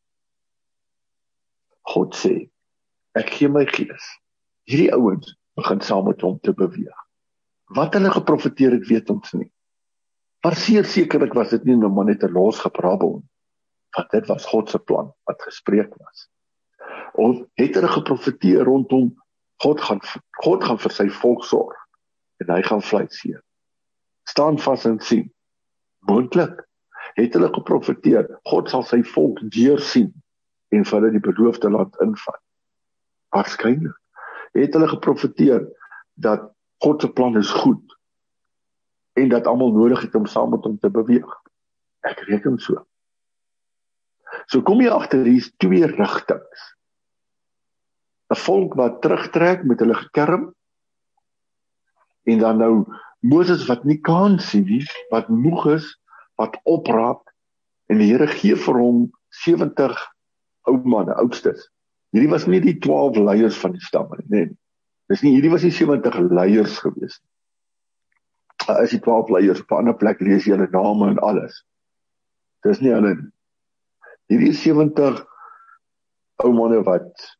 God sê, ek gee my gees. Hierdie ouens begin saam met hom te beweeg. Wat hulle geprofeteer het, weet ons nie. Maar sekerlik was dit nie maar net 'n los geprabbel, want dit was God se plan wat gespreek was. Of het hulle geprofeteer rondom God gaan vir sy volk sorg en hy gaan vleis gee. Staan vas en sien. Moontlik het hulle geprofeteer, God sal sy volk deursien en vir hulle die beloofde land invat. Waarskynlik het hulle geprofeteer dat God se plan is goed en dat almal nodig het om saam met hom te beweeg. Ek reken so. So kom jy agter, hier is 2 rigtings. 'n Volk wat terugtrek met hulle gekerm en dan nou Moses wat nie kan sien nie, wat moeg is, wat opraak en die Here gee vir hom 70 ou manne, oudstes. Hierdie was nie die 12 leiers van die stamme nie. Hierdie was nie 70 leiers gewees nie. As die 12 leiers op 'n ander plek lees jy hulle name en alles. Dis nie hulle nie. Hierdie is 70 ou manne wat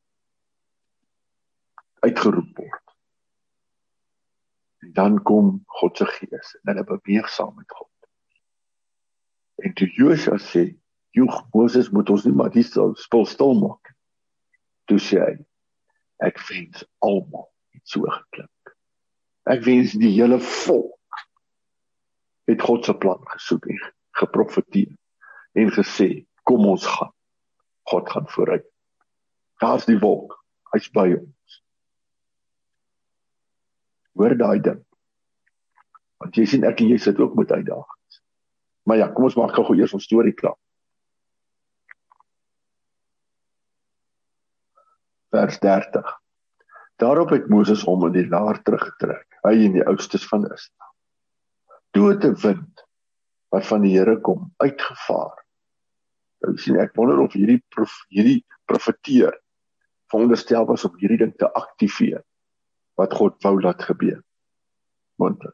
uitgeroep word. En dan kom God se gees en hulle beweeg saam met God. En toe Joshua sê, joeg, Moses moet ons nie maar die spul stil maak. Toe sê hy, ek wens almal het so geklink. Ek wens die hele volk het God se plan gesoek en geprofeteer en gesê, kom ons gaan. God gaan vooruit. Daar's die wolk, hy's by ons. Hoor daai ding. Want jy sien, ek en jy sit ook met uitdagings. Maar ja, kom ons maak gou eers ons storie klaar. Vers 30. Daarop het Moses hom in die laar teruggetrek, hy en die oudstes van Israel. Toe het 'n wind, wat van die Here kom, uitgevaar. Nou, sien, ek wonder of hierdie profeteer veronderstel was om hierdie ding te aktiveer, wat God wou laat gebeur. Moontlik.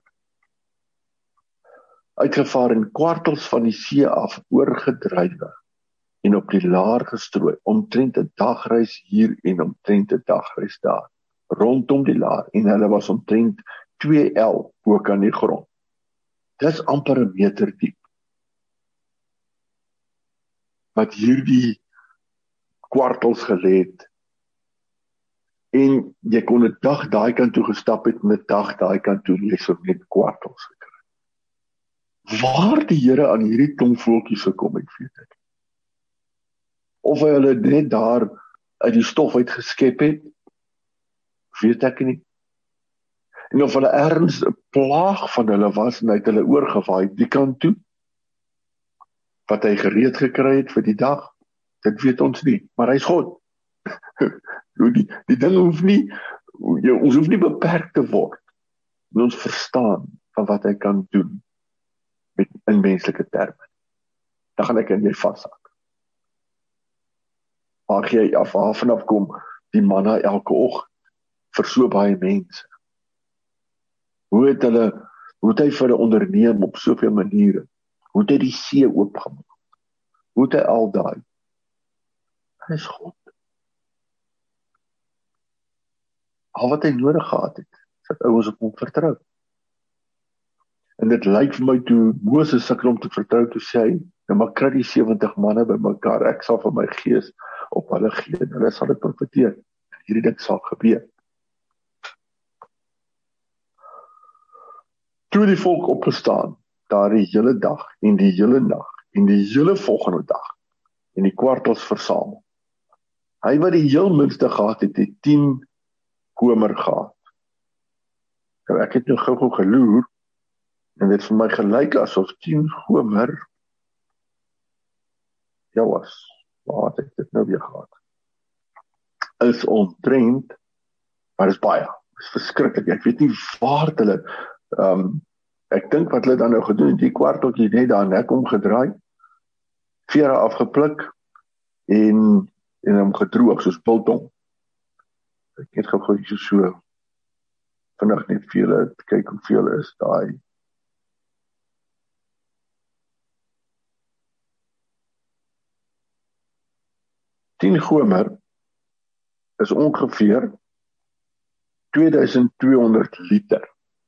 Uitgevaar en kwartels van die see af oorgedrywe en op die laar gestrooi, omtrent 'n dagreis hier en omtrent 'n dagreis daar, rondom die laar, en hulle was omtrent 2 el ook aan die grond. Dis amper 1 meter diep, wat hierdie kwartels gelê het, en jy kon 'n dag daai kant toe gestap het, en 'n dag daai kant toe, jy sou net kwartels gekry. Waar die Here aan hierdie klomp voeltjies gekom het, weet ek. Of hy hulle net daar uit die stof uit geskep het, weet ek nie. En of hulle ergens 'n plaag van hulle was, en hy het hulle oorgewaai die kant toe, wat hy gereed gekry het vir die dag, dit weet ons nie, maar hy's God. Die ding hoef nie, ons hoef nie beperk te word, en ons verstaan van wat hy kan doen, in menslike terme. Dan gaan ek in jy vashak. Maar jy af vanaf kom, die manna elke oggend, vir so baie mense. Hoe het hy vir hulle onderneem op soveel maniere? Hoe het hy die see oopgemaak? Hoe het hy al daai? Hy is God. Al wat hy nodig gehad het, dat ouens op hom vertrou. En dit lyk vir my toe Moses sukkel om te vertrou, toe sê hy, nou maar kry die 70 manne by mekaar, ek sal van my gees op hulle gee, en hulle sal dit profeteer. Hierdie ding sal gebeur. Toe die volk opgestaan, daar die hele dag, en die hele nag, en die hele volgende dag, en die kwartels versamel. Hy wat die heel minste gehad het, het 10 komer gehad. Nou, ek het nou gou geloer, en dit vir my gelyk asof 10 komer, ja was, waar het ek dit nou weer gehad? Is omtrent, maar is baie, is verskriklik, ek weet nie waar hulle, ek dink wat hulle dan nou gedoen, die kwarteltjie net daar nek omgedraai, vere afgepluk, en hom gedroog, soos biltong. Ek het gou so vinnig net vir julle kyk hoeveel is daai. Tien gomer is ongeveer 2200 liter.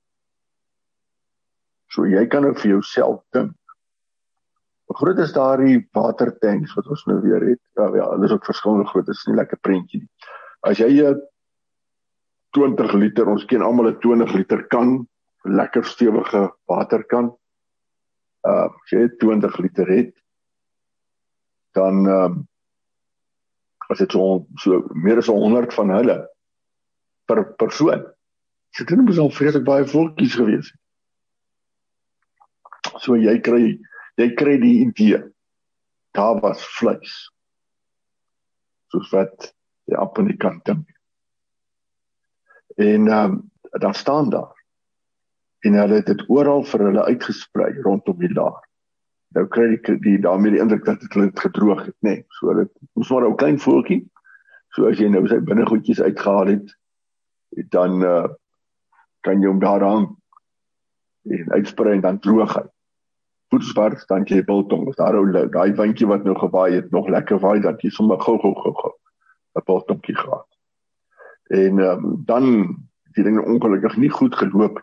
So jy kan nou vir jouself dink. Hoe groot is daardie watertanks wat ons nou weer het? Ja, hulle is ook verskillende groot, dit is nie lekker prentjie nie. As jy 20 liter, ons ken almal 'n 20 liter kan, lekker stewige waterkan. As jy 20 liter het, dan as dit so meer as 100 van hulle per persoon. So dit moet al vreeslik baie volkies gewees het. So jy kry die idee. Daar was vleis. Soos wat jy op in die kant dink. En dan staan daar. En hulle het dit oral vir hulle uitgesprei rondom die laar. Nou kry die daarmee die indruk dat dit gedroog het, nee. So dit moes maar 'n klein voeltjie. So as jy nou sy binnegoedjies uitgehaal het, dan kan jy hom daar hang en uitsprei en dan droog hy. Voetsbaar, dan jy biltong. As daar daai windjie wat nou gewaai het, nog lekker waai, dat jy sommer gou 'n biltongkie gehad. En dan die dinge ongelukkig nie goed geloop.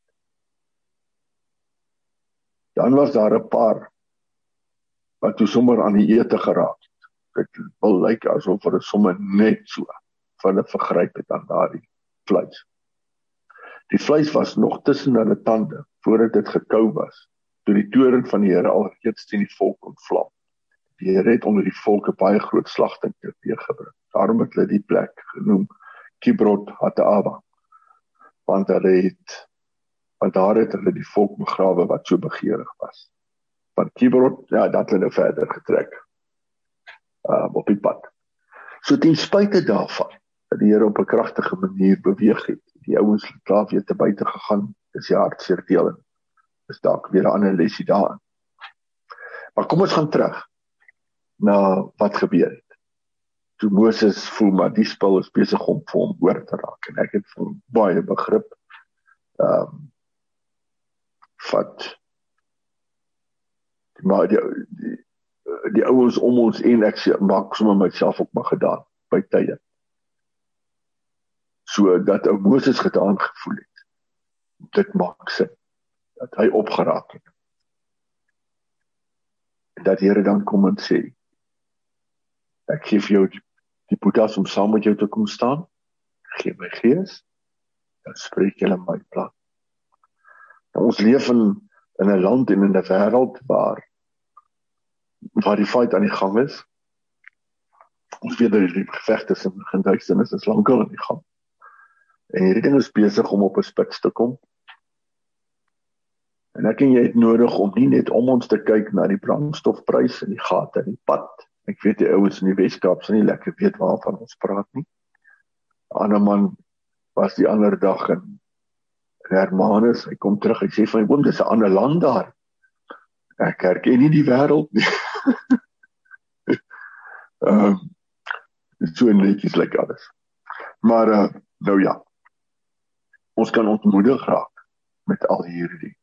Dan was daar 'n paar wat toe sommer aan die ete geraak het. Dit wil lyk asof hulle sommer net so van hulle vergryp het aan daardie vleis. Die vleis was nog tussen hulle tande voordat dit gekou was, toe die toorn van die Here al reeds teen die volk ontvlam. Die Here het onder die volk 'n baie groot slagting teweeggebring. Daarom het hulle die plek genoem Kibrot Hataava, want daar het hulle die volk begrawe wat so begeerig was. Van Kibrot, ja, dat hulle nou verder getrek op die pad. So ten spyte daarvan, dat die Here op 'n kragtige manier beweeg het. Die ouens het klaar weer te buite gegaan, dis die hartseer deel en is dalk weer 'n ander lesie daarin. Maar kom ons gaan terug na wat gebeur het. Toe Moses voel maar die spul is besig om vir hom oor te raak en ek het vir hom baie begrip maar die ouens om ons en ek maak sommer myself ook maar gedaan by tye. So dat ou Moses gedaan gevoel het. Dit maak sin. Dat hy opgeraak het. En dat die Here dan kom en sê, ek gee vir jou die boetas om saam met jou te kom staan, gee my gees, dan spreek julle my plan. Nou, ons leef in 'n land en in 'n wêreld waar die fight aan die gang is. Ons weet dat die geveg tussen begin duisternis is lankal aan die gang. En hierdie ding is besig om op 'n spits te kom. En ek en jy het nodig om nie net om ons te kyk na die brandstofprys en die gate in die pad. Ek weet die ouens in die Weskaap sal nie lekker weet waarvan ons praat nie. 'n Ander man was die ander dag in Hermanus, hy kom terug, hy sê van oom, dis 'n ander land daar. Ek herken nie die wêreld nie. So netjies lyk alles. Maar nou ja, ons kan ontmoedig raak met al hierdie.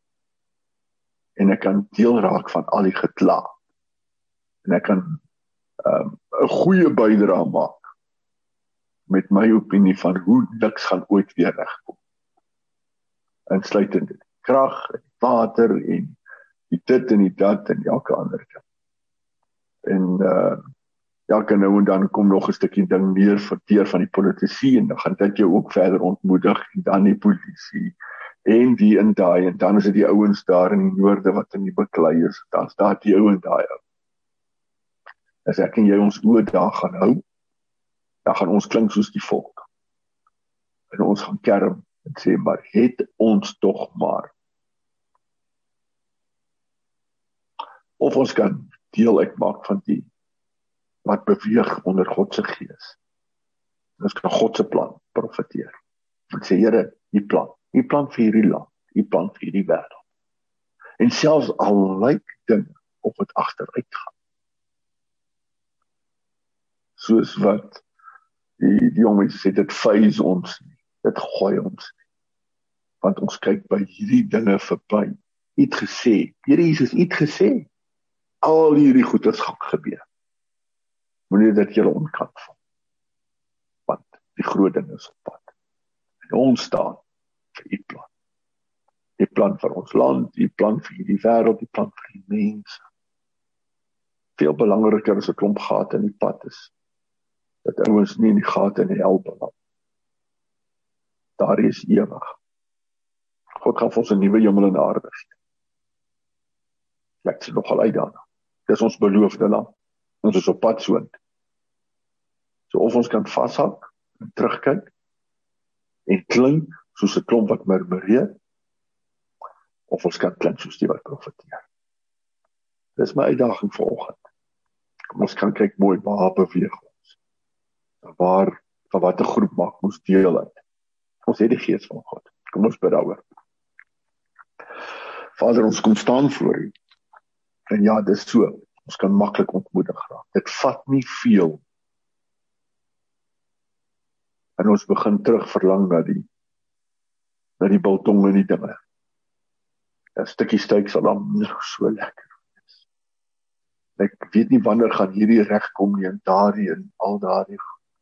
En ek kan deel raak van al die gekla. En ek kan 'n goeie bydrae maak met my opinie van hoe niks gaan ooit weer regkom. Insluitend die krag, en die water en die dit en die dat en elke ander ding. En elke nou en dan kom nog 'n stukkie ding meer verteer van die politici en dan gaan dit jou ook verder ontmoedig en dan die polisie en die en daai en dan is dit die ouens daar in die noorde wat in die beklei is, dan staat die ou en daai ou. As ek en jy ons oë daar gaan hou, dan gaan ons klink soos die volk. En ons gaan kerm en sê, maar het ons tog maar. Of ons kan deel uitmaak van die wat beweeg onder God se gees. Ons kan God se plan profeteer. En sê, Here, die plan vir hierdie land, die plan vir hierdie wêreld. En selfs al lyk dinge of dit agteruit gaan. Soos wat die jong mense sê, dit phase ons nie, dit gooi ons nie. Want ons kyk by hierdie dinge verby. Het gesê, Here Jesus het gesê, al hierdie goeders gaan gebeur. Moenie dat julle onkant val. Want die groot ding is op pad. En ons staan vir die plan. Die plan vir ons land, die plan vir die wêreld, die plan vir die mense. Veel belangriker as 'n klomp gate in die pad is, dat ouens nie in die gate in die hel beland. Daar is ewig. God gaan vir ons 'n nuwe hemel en aarde gee. Ek sien nogal uit daarna. Dis ons beloofde land. Ons is op pad soontoe. So of ons kan vashak en terugkyk en klink soos 'n klomp wat murmureer, of ons kan klink soos die wat profeteer. Dis my uitdaging vanoggend. Kom ons kan kyk mooi waar beweeg ons. Van wat 'n groep maak ons deel uit. Ons het die gees van God. Kom ons bid daaroor. Vader, ons kom staan voor U. En ja, dis so. Ons kan maklik ontmoedig raak. Dit vat nie veel. En ons begin terug verlang na die biltong en die dinge. 'n stukkie steak sal dan so lekker wees. Ek weet nie wanneer gaan hierdie regkom nie en daardie en al daardie.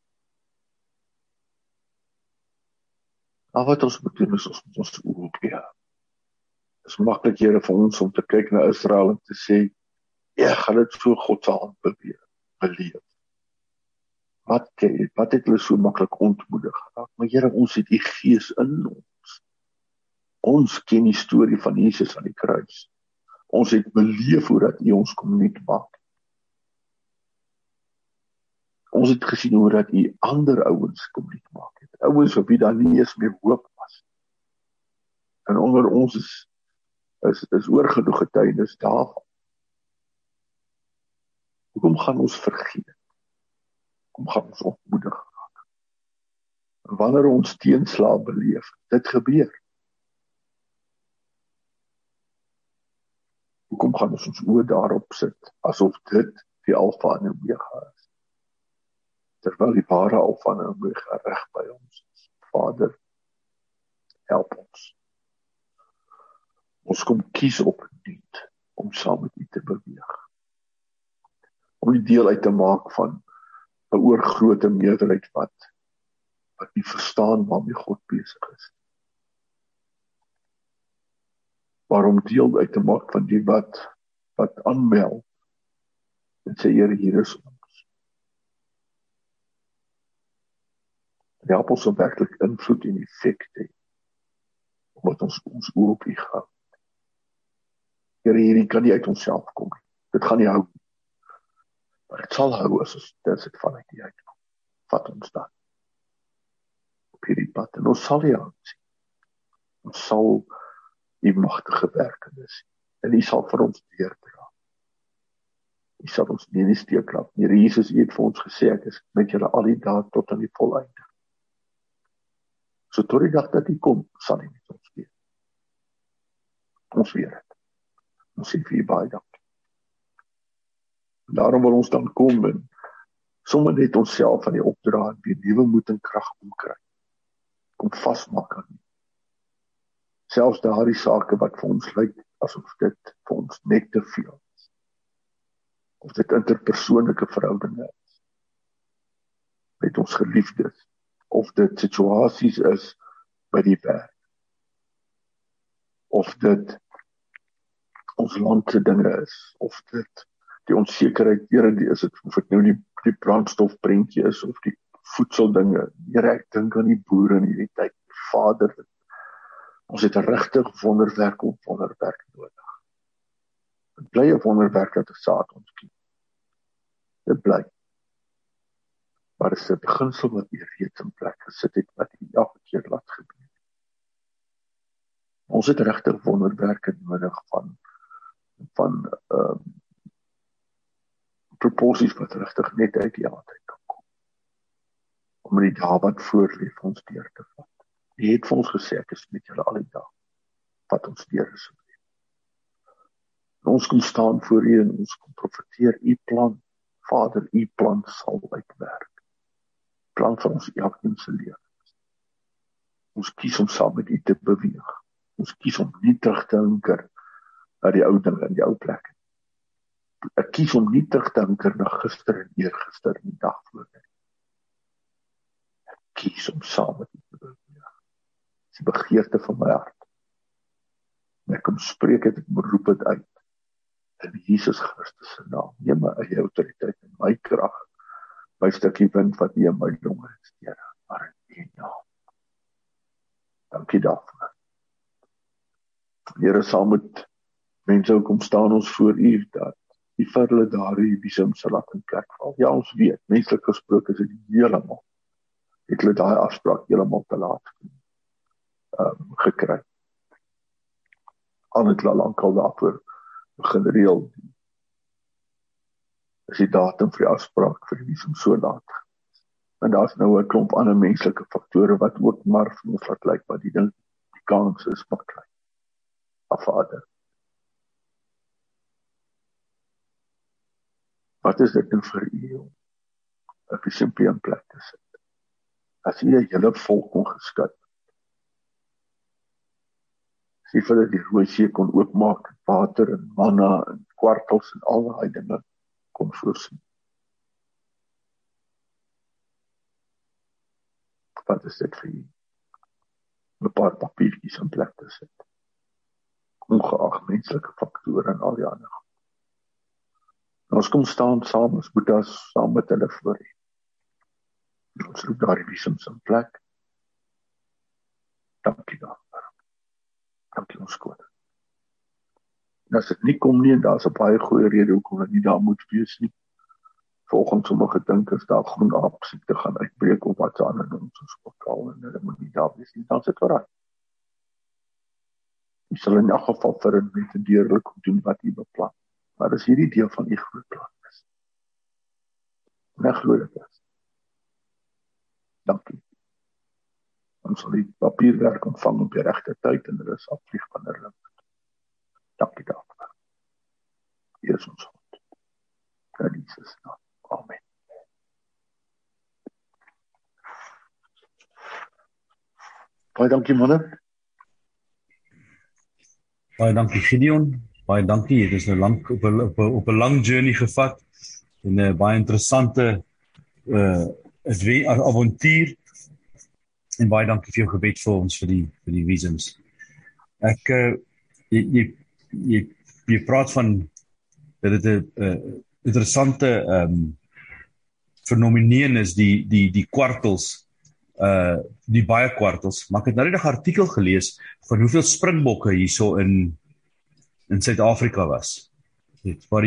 Maar wat ons moet doen is ons oë oop. Dit is maklik, Here, vir ons om te kyk na Israel en te sê, gaan dit so God se hand beleef. Wat het hulle so maklik ontmoedig geraak? Maar Here, ons het U gees in ons. Ons ken die storie van Jesus aan die kruis. Ons het beleef hoe dat U ons kom nuut maak. Ons het gesien hoe dat U ander ouens kom nuut maak het. Ouens vir wie daar nie eens meer hoop was. En onder ons is oorgenoeg getuienis daarvan. Hoekom gaan ons vergeet? Hoekom gaan ons ontmoedig raak? En wanneer ons teenslae beleef, dit gebeur. Hoekom gaan ons oë daarop sit, asof dit die alfa en omega is? Terwyl die ware alfa en omega reg by ons is. Vader, help ons. Ons kom kies opnuut om saam met U te beweeg. Om die deel uit te maak van 'n oorgrote meerderheid wat nie verstaan waarmee God besig is. Maar om deel uit te maak van die wat aanmeld en sê Here, hier is ons. Help ons om werklik invloed en effek te hê, omdat ons oë op U gehou. Here, hierdie kan nie uit onsself kom nie. Dit gaan nie hou nie. Maar dit sal hou as dit vanuit U uitkom. Vat ons dan op hierdie pad en ons sal U aansien. Ons sal U magtige werkende sien. En U sal vir ons deurdra. U sal ons nie in die steek laat nie. Here Jesus, U het vir ons gesê, ek is met julle al die dae tot aan die volleinde. So tot die dag dat U kom, sal U met ons wees. Ons weet dit. Ons sê vir U baie dankie. Daarom wil ons dan kom en sommer net onsself aan die opdra en weer nuwe moed en krag omkry. Kom vasmaak aan U. Selfs daardie sake wat vir ons lyk asof dit vir ons net te veel is. Of dit interpersoonlike verhoudinge is met ons geliefdes, of dit situasies is by die werk, of dit ons landse dinge is, of dit die onsekerheid, Here, of dit nou die brandstofprentjie is, of die voedseldinge. Here, ek dink aan die boere in hierdie tyd. Vader, ons het 'n regtig wonderwerk nodig. Dit bly 'n wonderwerk dat 'n saad ontkiem. Dit bly. Maar dit is 'n beginsel wat U reeds in plek gesit het, wat U elke keer laat gebeur. Ons het regtig wonderwerke nodig van proporsies wat regtig net uit die hand uit kan kom. Om die dae wat voorlê vir ons deur te vat. U het vir ons gesê, ek is met julle al die dae. Vat ons deur asseblief. Ons kom staan voor U en ons kom profeteer U plan. Vader, U plan sal uitwerk. Plan vir ons elkeen se lewe. Ons kies om saam met U te beweeg. Ons kies om nie terug te hinker na die ou dinge in die ou plek. Ek kies om nie terug te hinker na gister en eergister en die dag voor nie. Ek kies om saam met U te beweeg. Dis die begeerte van my hart. En ek kom spreek het, ek roep het uit. In Jesus Christus se naam. Neem my eie autoriteit en my krag. My stukkie wind wat nie in my longe is, Here, maar in U naam. Dankie daarvoor. Here, saam met mense ook kom staan ons voor U, dat U vir hulle daardie visum sal laat in plek val. Ja, ons weet, menslik gesproke is dit heeltemal. Het hulle daai afspraak heeltemal te laat gekry. Al het lankal daarvoor begin reël. Is die datum vir die afspraak vir die visum so laat. En daar's nou 'n klomp ander menslike faktore wat ook maar vir ons laat lyk, maar die kans is maar klein. Vader, wat is dit nou vir U om 'n visimpie in plek te sit? As U 'n hele volk kon geskei, as U vir die Rooi See kon oopmaak, water en manna en kwartels en al daai dinge kon voorsien. Wat is dit vir U? 'n paar papiertjies in plek te sit. Ongeag menslike faktore en al die ander. En ons kom staan saam, ons boetas saam met hulle voor U. Ons roep daardie visums in plek. Dankie daarvoor. Dankie ons Koning. En as dit nie kom nie, en daar's 'n baie goeie rede hoekom dit nie daar moet wees nie. Volgens sommige dink is daar groen aap siekte gaan uitbreek of wat ander ding soos ook en hulle moet nie daar wees nie, dan sit reg. U sal in elk geval vir hulle net deurlik doen wat U beplan. Maar dis hierdie deel van U groot plan is. En ek glo dit is. Dankie. Ons sal die papierwerk ontvang op die regte tyd en hulle sal vlieg wanneer hulle moet. Dankie daarvoor. Hier is ons God. In Jesus naam. Amen. Baie dankie manne. Baie dankie Gideon. Baie dankie. Het is nou lank op 'n lang journey gevat en 'n baie interessante avontuur. En baie dankie vir jou gebed vir ons vir die wisdoms. Ek jy praat van dat dit 'n interessante fenomeen is die kwartels, die baie kwartels. Maar ek het nou net 'n artikel gelees van hoeveel springbokke hierso in Suid-Afrika was. Waar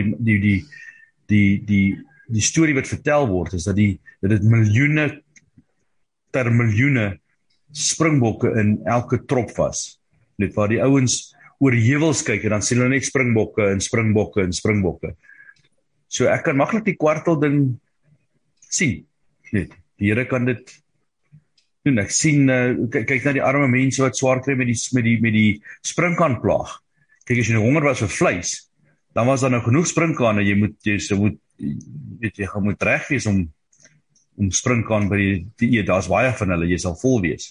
die storie wat vertel word is dat dit miljoene ter miljoene springbokke in elke trop was. Net waar die ouens oor heuwels kyk en dan sien hulle net springbokke en springbokke en springbokke. So ek kan maklik die kwartel ding sien. Net die Here kan dit doen. Ek sien kyk na die arme mense wat swaar kry met die springkanplaag. Kyk, as jy honger was vir vleis, dan was daar nou genoeg springkane. Jy moet reg wees om springkaan by die eet. Daar's baie van hulle, jy sal vol wees.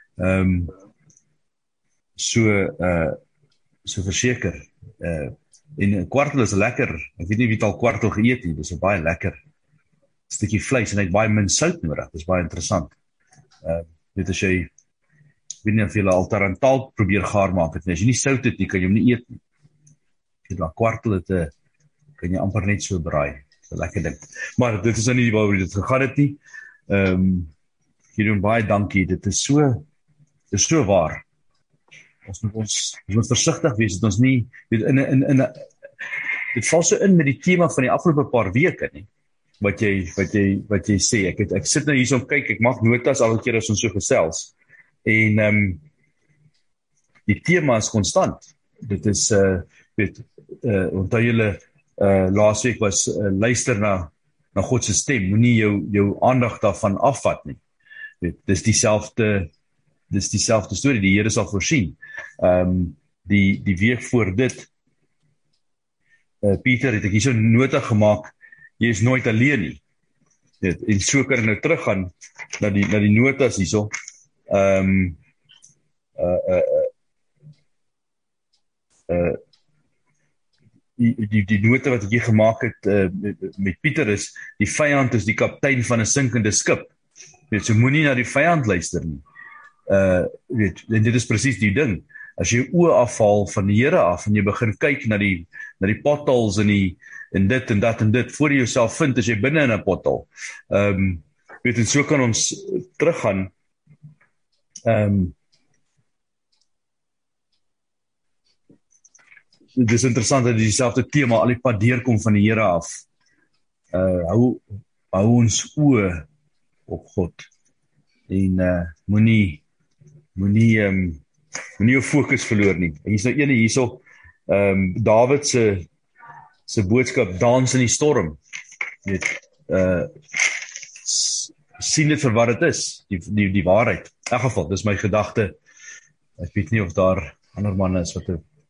So verseker. En 'n kwartel is lekker. Ek weet nie wie het al kwartel geëet nie. Dis 'n baie lekker stukkie vleis en hy het baie min sout nodig. Dis baie interessant. Net as jy weet nie of jy al tarantaal probeer gaar maak het nie. As jy nie sout het nie, kan jy hom nie eet nie. As jy kwartel het, kan jy amper net so braai. Dis 'n lekker ding. Maar dit is nou nie waaroor dit gegaan het nie. Gideon, baie dankie. Dit is so waar. Ons moet versigtig wees dat ons nie dit val so in met die tema van die afgelope paar weke nie. Wat jy sê. Ek sit nou hierso en kyk, ek maak notas elke keer as ons so gesels. En die tema is konstant. Dit is onthou julle laasweek was luister na God se stem, moenie jou aandag daarvan afvat nie. Dis dieselfde storie, die Here sal voorsien. Die week voor dit Pieter het ek hier so nota gemaak, jy is nooit alleen nie. En so kan ek nou teruggaan na die notas hierso. Die note wat ek hier gemaak het met Pieter is, die vyand is die kaptein van 'n sinkende skip. So moenie na die vyand luister nie. En dit is presies die ding. As jy oë afhaal van die Here af en jy begin kyk na die potholes en dit en dat en dit, voor jy jouself vind as jy binne in 'n pothole. En so kan ons teruggaan. Dit is interessant dat dieselfde tema al die pad deurkom van die Here af. Hou ons oë op God. En moenie jou fokus verloor nie. En hier's nou ene hierso, Dawid se boodskap, dans in die storm. Sien dit vir wat dit is, die waarheid. In elk geval, dis my gedagte. Ek weet nie of daar ander manne is wat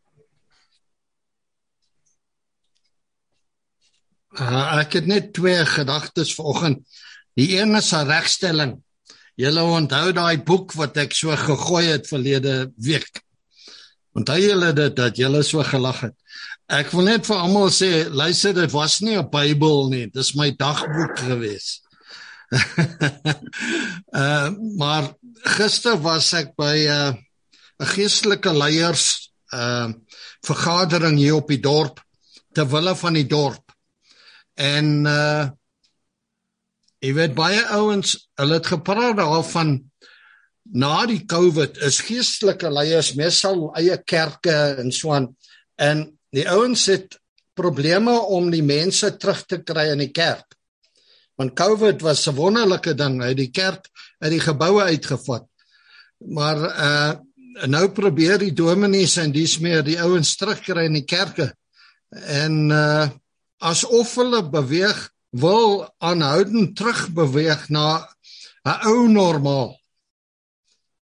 ek het net 2 gedagtes vanoggend. Die een is 'n regstelling. Julle onthou daai boek wat ek so gegooi het verlede week. Onthou julle dit, dat julle so gelag het. Ek wil net vir almal sê, luister, dit was nie 'n Bybel nie, dis my dagboek gewees. Maar gister was ek by 'n geestelike leiers vergadering hier op die dorp, ter wille van die dorp. En jy weet, baie ouens, hulle het gepraat daarvan, na die COVID is geestelike leiers meestal eie kerke en so aan, en die ouens het probleme om die mense terug te kry in die kerk. Want COVID was 'n wonderlike ding, hy het die kerk uit die geboue uitgevat. Maar nou probeer die dominees en dies meer die ouens terugkry in die kerke. En asof hulle wil aanhoudend terugbeweeg na 'n ou normaal.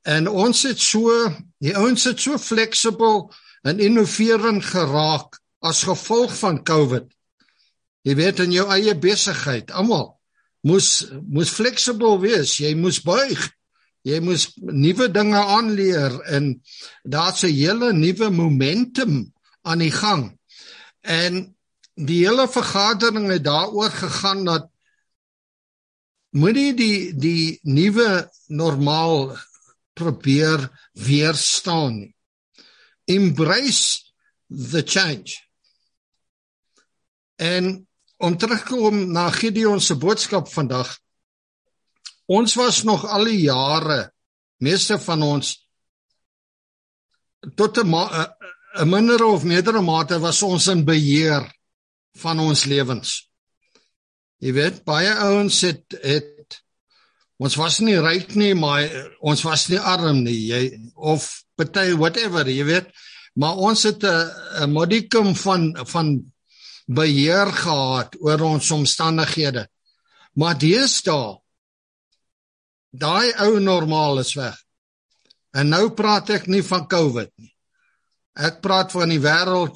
En die ouens het so flexible en innoverend geraak as gevolg van COVID. Jy weet, in jou eie besigheid, almal moes flexible wees, jy moes buig, jy moes nuwe dinge aanleer en daar's 'n hele nuwe momentum aan die gang. En die hele vergadering het daaroor gegaan dat moenie die nuwe normaal probeer weerstaan nie. Embrace the change. En om terug te kom na Gideon se boodskap vandag, ons was nog al die jare, meeste van ons, tot 'n minder of meerdere mate was ons in beheer van ons lewens. Jy weet, baie ouens ons was nie ryk nie, maar ons was nie arm nie, of party, whatever, jy weet, maar ons het 'n modicum van beheer gehad oor ons omstandighede. Maar deesdae, daai ou normaal is weg. En nou praat ek nie van COVID nie. Ek praat van die wêreld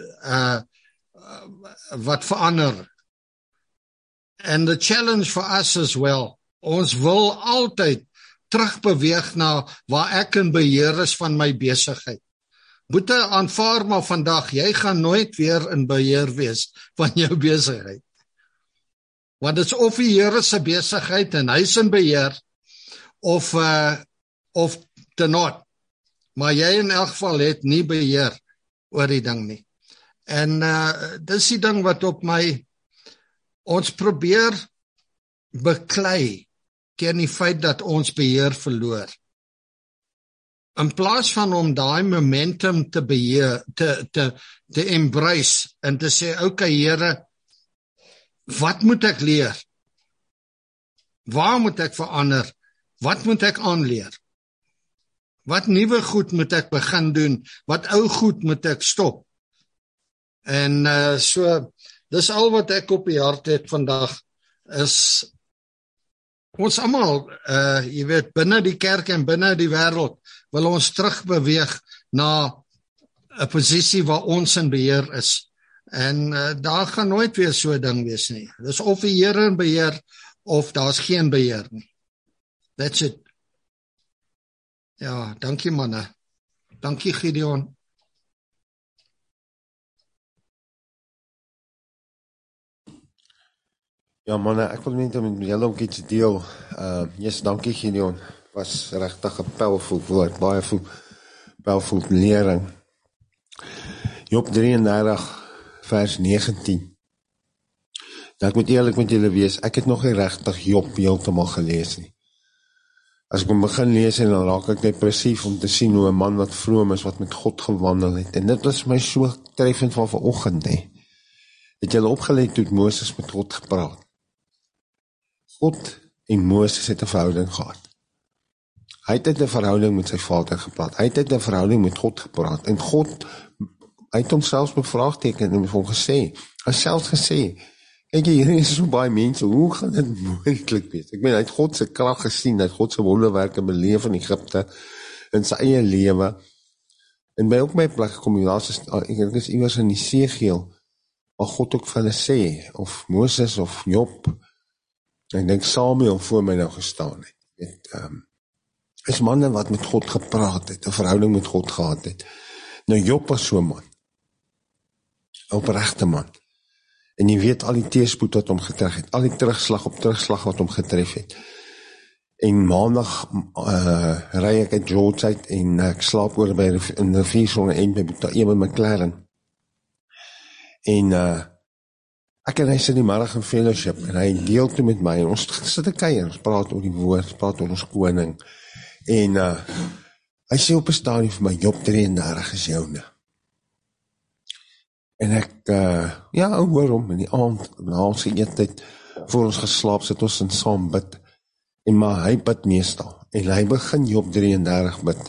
wat verander. And the challenge for us as well, ons wil altyd terugbeweeg na waar ek in beheer is van my besigheid. Boete, aanvaar maar vandag, jy gaan nooit weer in beheer wees van jou besigheid. Want dit is of die Here se besigheid en hy is in beheer, of te not. Maar jy in elk geval het nie beheer oor die ding nie. En dis die ding wat op ons probeer beklei teen die feit dat ons beheer verloor. In plaas van om daai momentum te beheer, te embrace en te sê, okay Here, wat moet ek leer? Waar moet ek verander? Wat moet ek aanleer? Wat nuwe goed moet ek begin doen? Wat ou goed moet ek stop? En dis al wat ek op die hart het vandag, is ons almal, jy weet, binne die kerk en binne die wêreld, wil ons terugbeweeg na 'n posisie waar ons in beheer is. En daar gaan nooit weer so 'n ding wees nie. Dis of die Here in beheer, of daar's geen beheer nie. That's it. Ja, dankie manne. Dankie Gideon. Ja manne, ek wil net met julle ook iets deel. Yes, dankie Gideon. Was regtig 'n powerful woord, baie powerful lering. Job 33 vers 19. Nou, ek moet eerlik met julle wees, ek het nog nie regtig Job heeltemal gelees nie. As ek hom begin lees en dan raak ek depressief om te sien hoe 'n man wat vroom is, wat met God gewandel het. En dit was my so treffend van vanoggend, hè. Het julle opgelet toe Moses met God gepraat? God en Moses het 'n verhouding gehad. Hy het 'n verhouding met sy vader gepraat. Hy het 'n verhouding met God gepraat. En God, hy het homself bevraagteken en hom gesê, hy self gesê, kyk hier is so baie mense, hoe gaan dit moontlik wees? Ek meen, hy het God se krag gesien, hy het God se wonderwerke beleef in Egipte, in sy eie lewe. En by ook my plek kom jy, ek is iewers in die Esegiel, waar God ook vir hulle sê, of Moses of Job, ek dink Samuel voor my nou gestaan het. Is manne wat met God gepraat het, 'n verhouding met God gehad het. Nou Job was so 'n man, 'n opregte man. En jy weet al die teëspoed wat hom getref het, al die terugslag op terugslag wat hom getref het. En maandag ry ek uit George uit en ek slaap oor in die rivier en by Boeta Ewen McLaren. En ek en hy sit die middag in fellowship en hy deel toe met my en ons sit te kuier, ons praat oor die woord, praat oor ons koning. En hy sê op 'n stadium vir my, Job 33 is joune. En ek, hoor hom in die aand, na ons eettyd, voor ons geslaap sit ons in saam bid. En maar hy bid meestal. En hy begin Job 33 bid.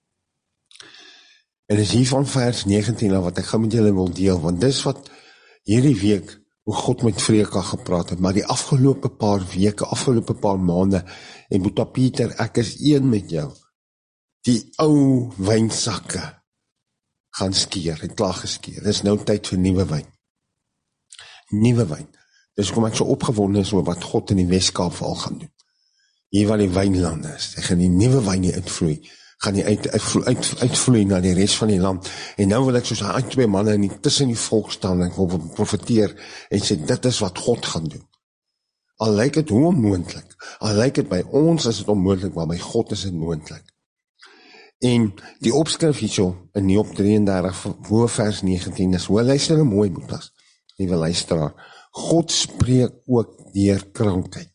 En is hier van vers 19 wat ek gaan met julle wil deel, want dis wat hierdie week, hoe God met Freka gepraat het, maar die afgelope paar weke, afgelope paar maande, en Boeta Pieter, ek is een met jou. die ou wynsakke gaan skeer, het klaar geskeer. Dis nou tyd vir nuwe wyn. Nuwe wyn. Dis hoekom ek so opgewonde is oor wat God in die Weskaap al gaan doen. Hier waar die wynlande is, hy gaan die nuwe wyn hier uitvloei, gaan die uitvloei na die res van die land. En nou wil ek soos hy 2 manne tussen die volk staan, en ek wil profeteer en sê, dit is wat God gaan doen. Al lyk het hoe onmoontlik, al lyk het by ons is het onmoontlik, maar by God is het moontlik. En die opskrif hierso in Job 33, bo vers 19 is, hoor, luister nou mooi, boetas, liewe luisteraar, God spreek ook deur krankheid.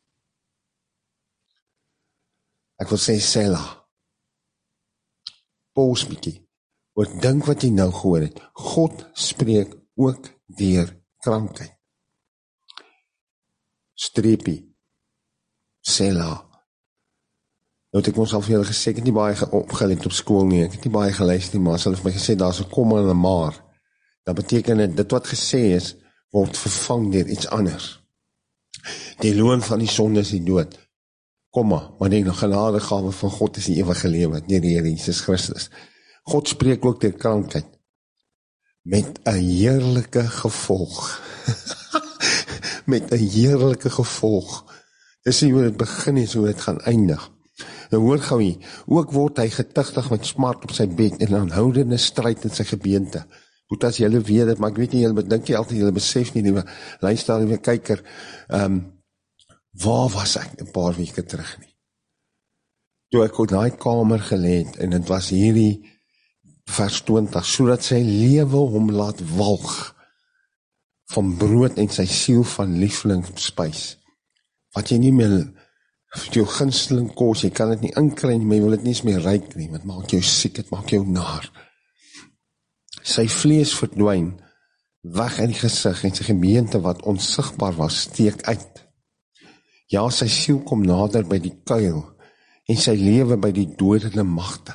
Ek wil sê, Selah, pause bietjie, dink wat jy nou gehoor het, God spreek ook deur krankheid. Streepie, Selah. Nou het ek ons al vir julle gesê, ek het nie baie opgelet op skool nie, ek het nie baie geluister nie, maar as hulle vir my gesê, daar is 'n komma en 'n maar, dat beteken dit wat gesê is, word vervang deur iets anders. Die loon van die sonde is die dood, komma, maar die genadegawe van God is die ewige lewe, deur die Here Jesus Christus. God spreek ook deur krankheid, met 'n heerlike gevolg. Met 'n heerlike gevolg. Dis nie hoe dit begin is, hoe dit gaan eindig. Nou hoor gou hier, ook word hy getuigtig met smart op sy bed en aanhoudende stryd in sy gebeente. Goed as julle weet dit, maar ek weet nie, julle bedink nie altyd, julle besef nie, liewe luisteraar, liewe kyker, waar was ek 'n paar weke terug nie? Toe ek op daai kamer gelê het, en dit was hierdie vers 20, sodat sy lewe hom laat walg van brood en sy siel van lieflingsspys. Wat jy nie meer jou gunsteling kos, jy kan dit nie inkry nie, maar jy wil dit nie eens meer ryk nie, want maak jou siek, het maak jou naar. Sy vlees verdwyn, weg in die gesig, en sy gemeente wat onsigbaar was, steek uit. Ja, sy siel kom nader by die kuil, en sy lewe by die dodende magte.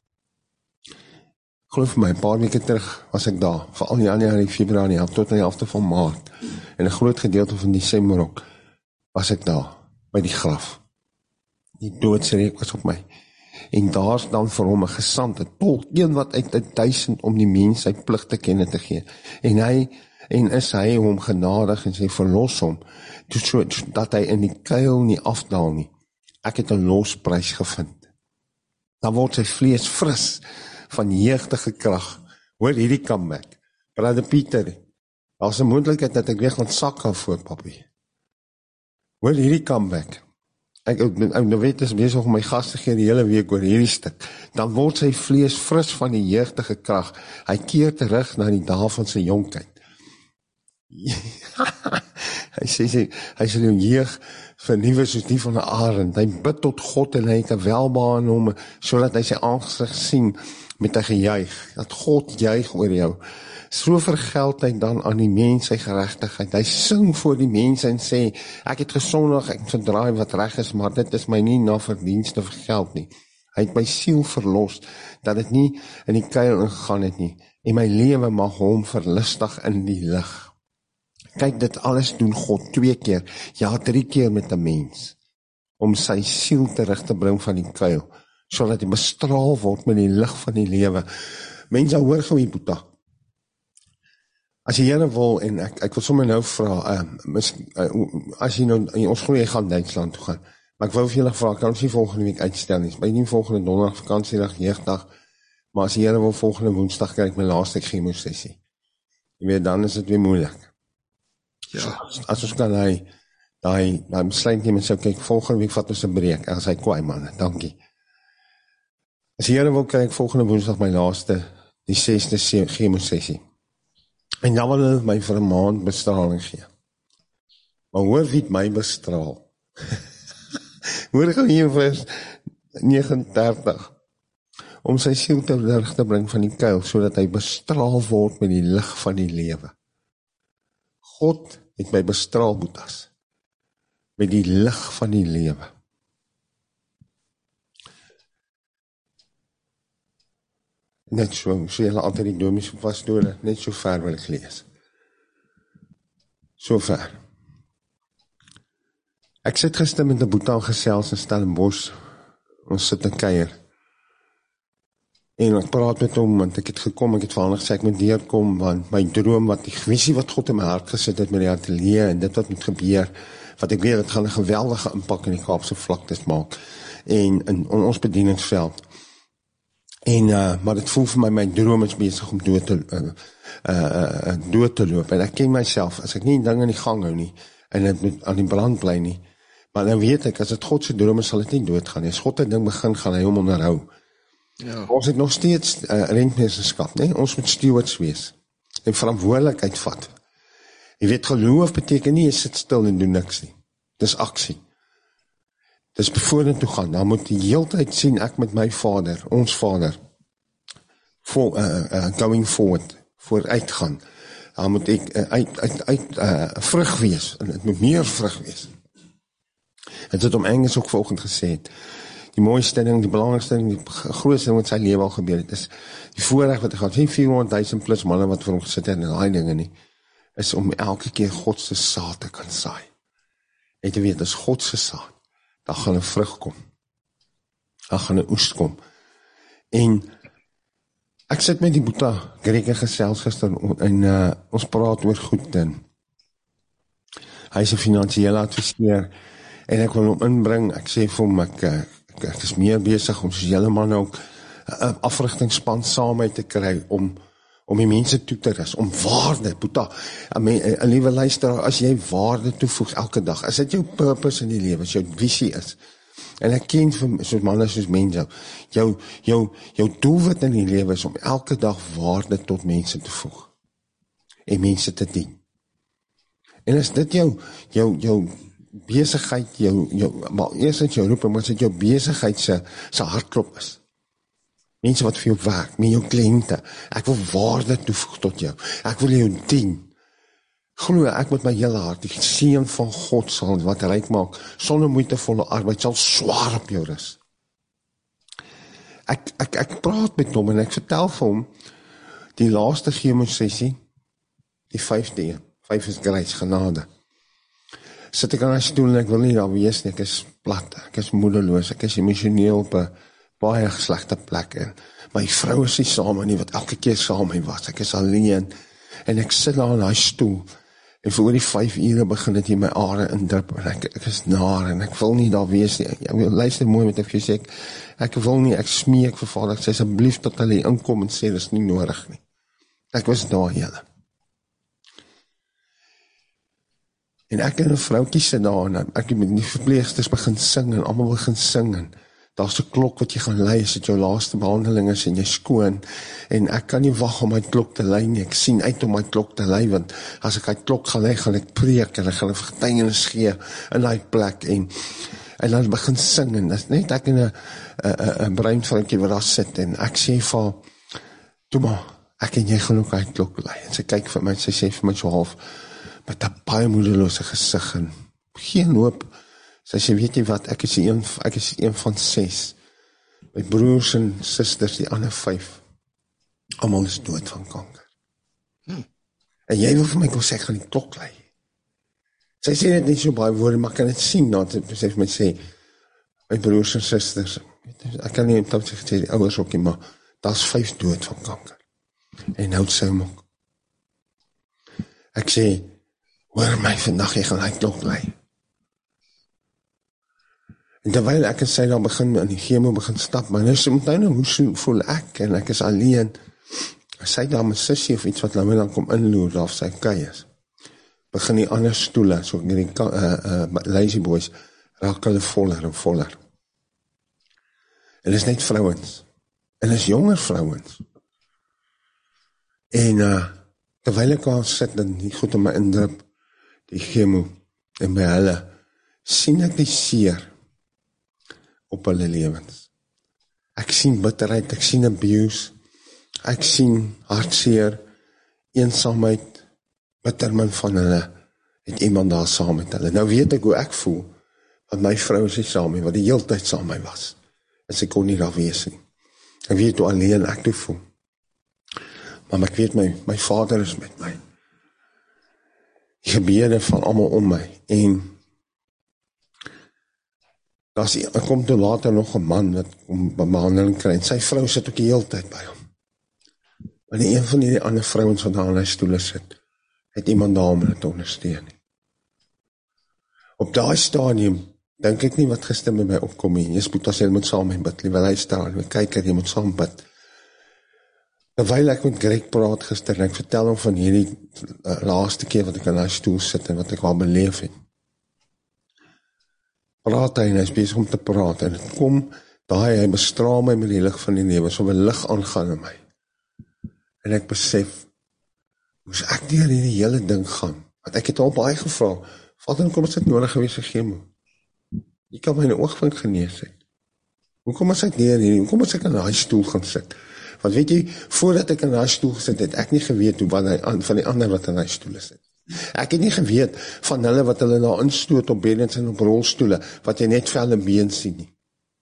Geloof my, 'n paar weke terug was ek daar, veral in Januarie, Februarie, tot aan die helfte van Maart, en 'n groot gedeelte van Desember ook, was ek daar, by die graf. Die doodsreek was op my. En daar is dan vir hom 'n gesande tolk, een wat uit 1000 om die mens sy plig te kenne te gee. En is hy hom genadig en sy verlos hom, dat hy in die kuil nie afdaal nie. Ek het 'n losprys gevind. Dan word sy vlees fris van jeugdige krag. Hoor hierdie comeback. Brother Pieter, daar's 'n moontlikheid dat ek weer gaan sak hou voor papi. Hoor hierdie comeback. Ek nou weet is besig om my gas te gee die hele week oor hierdie stuk. Dan word sy vlees fris van die jeugdige krag. Hy keer terug na die dae van sy jonkheid. Hy sê hy sal jou jeug vernuwe soos die van 'n arend. Hy bid tot God en hy het 'n welbehae hom, sodat hy sy aangesig sien met 'n gejuig, dat God juig oor jou. So vergeld hy dan aan die mens sy geregtigheid. Hy sing voor die mense en sê, ek het gesondig, ek het verdraai wat reg is, maar dit is my nie na verdienste vergeld nie. Hy het my siel verlos, dat dit nie in die kuil ingegaan het nie, en my lewe mag hom verlustig in die lig. Kyk, dit alles doen God 2 keer, ja 3 keer met 'n mens, om sy siel terug te bring van die kuil, sodat hy bestraal word met die lig van die lewe. Mense, hoor gou hier, Boeta. As jy Here wil, en ek wil sommer nou vra, as jy nou, ons glo jy gaan Duitsland toe gaan, maar ek wou vir julle vra, kan ons nie volgende week uitstel nie, by nie volgende donderdag, vakansiedag, jeugdag, maar as jy Here wil, volgende woensdag kry ek my laaste chemosessie. Jy weet, dan is dit weer moeilik. Ja. As ons kan daai besluit neem en sê, kyk, volgende week vat ons 'n breek, en sy kwaai manne, dankie. As jy Here wil, kry ek volgende woensdag my laaste, die 6de chemosessie. En dan wil hulle my vir 'n maand bestraling gee. Maar hoor wie het my bestraal? Hoor gou hier vers 39. Om sy siel terug te bring van die kuil, sodat hy bestraal word met die lig van die lewe. God het my bestraal, Boetas, met die lig van die lewe. Net so julle altyd die domies op pastore, net so ver wil ek lees. So ver. Ek sit gister met 'n Boeta gesels in Stellenbosch, ons sit in kuier, En ek praat met hom, want ek het gekom, ek het vir hom gesê, ek moet deurkom, want my droom, die visie wat God in my hart gesit het met die atelier, en dit wat moet gebeur, wat ek weet, het gaan 'n geweldige impak in die Kaapse vlaktes maak, en in ons bedieningsveld. En, maar dit voel vir my droom is besig om dood te loop, en ek ken myself, as ek nie dinge in die gang hou nie, en het moet aan die brand bly nie, maar dan weet ek, as dit God se droom is, sal dit nie doodgaan nie, as God 'n ding begin, gaan hy hom onderhou. Ja. Ons het nog steeds rentmeesterskap, nee? Ons moet stewards wees, en verantwoordelikheid vat. Jy weet, geloof beteken nie, jy sit stil en doen niks nie, dis aksie. Dis vorentoe gaan, dan moet die hele tyd sien, ek met my Vader, ons Vader, going forward, vooruit gaan, dan moet ek vrug wees, en het moet meer vrug wees. Het het om Engels ook vanoggend gesê het, die mooiste ding, die belangrikste ding, die grootste ding wat sy lewe al gebeur het, is die voorreg wat hy gehad, nie 400.000 plus manne wat vir hom gesit het, en daai dinge nie, is om elke keer God se saad te kan saai. En te weet, as God se saad, dan gaan 'n vrug kom, dan gaan 'n oes kom. En ek sit met die Boeta Greke gesels gister, en ons praat oor goed, en hy is 'n finansiële adviseur, en ek wil hom inbring, ek sê vir hom, ek is meer besig om soos julle man ook 'n afrigtingsspan saam uit te kry om die mense toe te rus, om waarde, Boeta, 'n liewe luisteraar, as jy waarde toevoeg elke dag, as dit jou purpose in die lewe, as jou visie is, en ek ken soos manne soos mense, jou doelwit in die lewe is om elke dag waarde tot mense te voeg, en mense te dien. En as dit jou besigheid, maar eerstens jou roep, maar as dit jou besigheid se hartklop is, mense wat vir jou werk, met jou kliënte, ek wil waarde toevoeg tot jou, ek wil jou dien, glo ek met my hele hart, die seën van God sal wat ryk maak, sonder moeitevolle arbeid, sal swaar op jou rus. Ek praat met hom, en ek vertel vir hom, die laaste chemosessie, die 5de een, 5 is grace, genade, sit ek aan die stoel, en ek wil nie daar wees nie, ek is plat, ek is moedeloos, ek is emosioneel op 'n baie slegte plek, en my vrou is nie saam nie, wat elke keer saam my was, ek is alleen, en ek sit daar in die stoel, en vir oor die 5 ure begin dit in my are indrup, en ek is naar, en ek wil nie daar wees nie, ek luister mooi met ek sê, ek wil nie, ek smeek vir Vader, ek sê asseblief dat hulle inkom en sê, dis nie nodig nie, ek was daar julle, en ek en 'n vroukie sit daar, en ek met die verpleegsters begin sing, en almal begin sing, en daar's 'n klok wat jy gaan lei, as dit jou laaste behandeling is, en jy skoon, en ek kan nie wag om my klok te lei nie, ek sien uit om my klok te lei, want as ek my klok gaan lei, gaan ek preek, en ek gaan 'n getuienis gee, in die plek, en dan begin sing, en dis net ek en 'n breinvroukie wat daar sit, en ek sê vir, toe maar, ek en jy gaan ook my klok lei, en sy kyk vir my, sy sê vir my so half, met 'n baie moedelose gesig, en geen hoop, sy sê, weet jy wat, ek is een van 6, my broers en susters, die ander 5, almal is dood van kanker. En jy wil vir my kom sê, ek gaan die klok lei. Sy sê dit nie so baie woorde, maar kan dit sien, dat sy vir my sê, my broers en susters, ek kan nie op sy gesê, die ouers ook nie, maar daar's 5 dood van kanker. En nou sy hom ook. Ek sê, hoor my vandag, jy gaan die klok lei. En terwyl ek en sy dan begin, in die chemo begin stap, maar nou hoe voel ek, en ek is alleen, sy daar my sussie of iets wat nou dan kom inloer, daar sy kei is, begin die ander stoele, so die lazy boys, raak hulle voller en voller. En is net vrouwens, en is jonger vrouwens. En terwyl ek al sit, en die goed in my indrup, die chemo, en by hulle, sien ek die seer, op hulle lewens. Ek sien bitterheid, ek sien abuse, ek sien hartseer, eensaamheid, bittermin van hulle, het iemand daar saam met hulle. Nou weet ek hoe ek voel, want my vrou is nie saam met, wat die hele tyd saam met my was, en sy kon nie daar wees nie. Ek weet hoe alleen ek toe voel, maar ek weet my Vader is met my, die gebede van almal om my, en Daar kom toe later nog 'n man wat om behandeling kry, en sy vrou sit ook die hele tyd by hom. Maar nie een van die ander vrouens wat daar aan die stoele sit, het iemand daar om hulle te ondersteun nie. Op daai stadium dink ek nie wat gister met my opkom nie. Jesus moet jy moet saam met bid, liewe luisteraar, liewe kyker, jy moet saam bid. Terwyl ek met Greg praat gister, en ek vertel hom van hierdie laaste keer wat ek aan die stoel sit en wat ek al beleef het. Praat hy en hy is besig om te praat, en het kom, hy bestraal my met die lig van die lewe, so 'n lig aangaan in my. En ek besef, moes ek deur hierdie hele ding gaan, want ek het al baie gevra, Vader, hoekom is dit nodig gewees vir chemo? Jy kan my in die oogwink genees het. Hoekom is ek deur hierdie, hoekom is ek in daai stoel gaan sit? Want weet jy, voordat ek in daai stoel gesit het, ek nie geweet hoe van die ander wat in daai stoele sit. Ek het nie geweet van hulle wat hulle daar instoot op beddens en op rolstoele, wat jy net vel en been sien nie.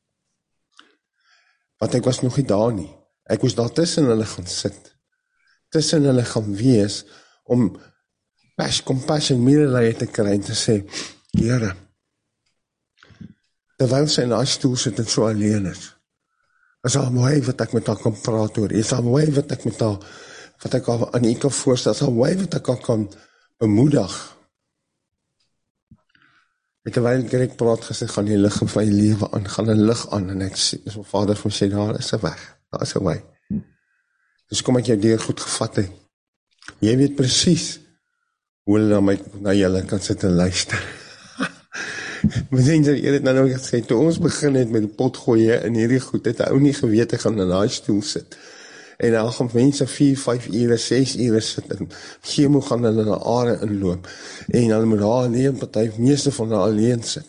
Want ek was nog nie daar nie. Ek moes daar tussen hulle gaan sit. Tussen hulle gaan wees, om compassion, medelee te kry en te sê, Here, terwyl sy in daai stoel sit en so alleen is al mooi wat ek met haar kan praat oor, is al mooi wat ek met haar, wat ek aan u kan voorstel, is al mooi wat ek haar kan bemoedig. En terwyl ek praat gesê, gaan die lig van my lewe aan, gaan 'n lig aan, en ek sê, my Vader vir my sê, daar is 'n weg, daar is 'n wy. Dus kom ek jou deur goed gevat het. Jy weet presies hoe hulle na julle kan sit en luister. Maar sien jy, het nou gesê, toe ons begin het met die potgooie in hierdie goed, het ou nie geweet, ek gaan in daai stoel sit. En dan gaan mense 4, 5 ure, 6 ure sit, en chemo gaan hulle na are inloop, en hulle moet daar alleen, party, meeste van hulle alleen sit.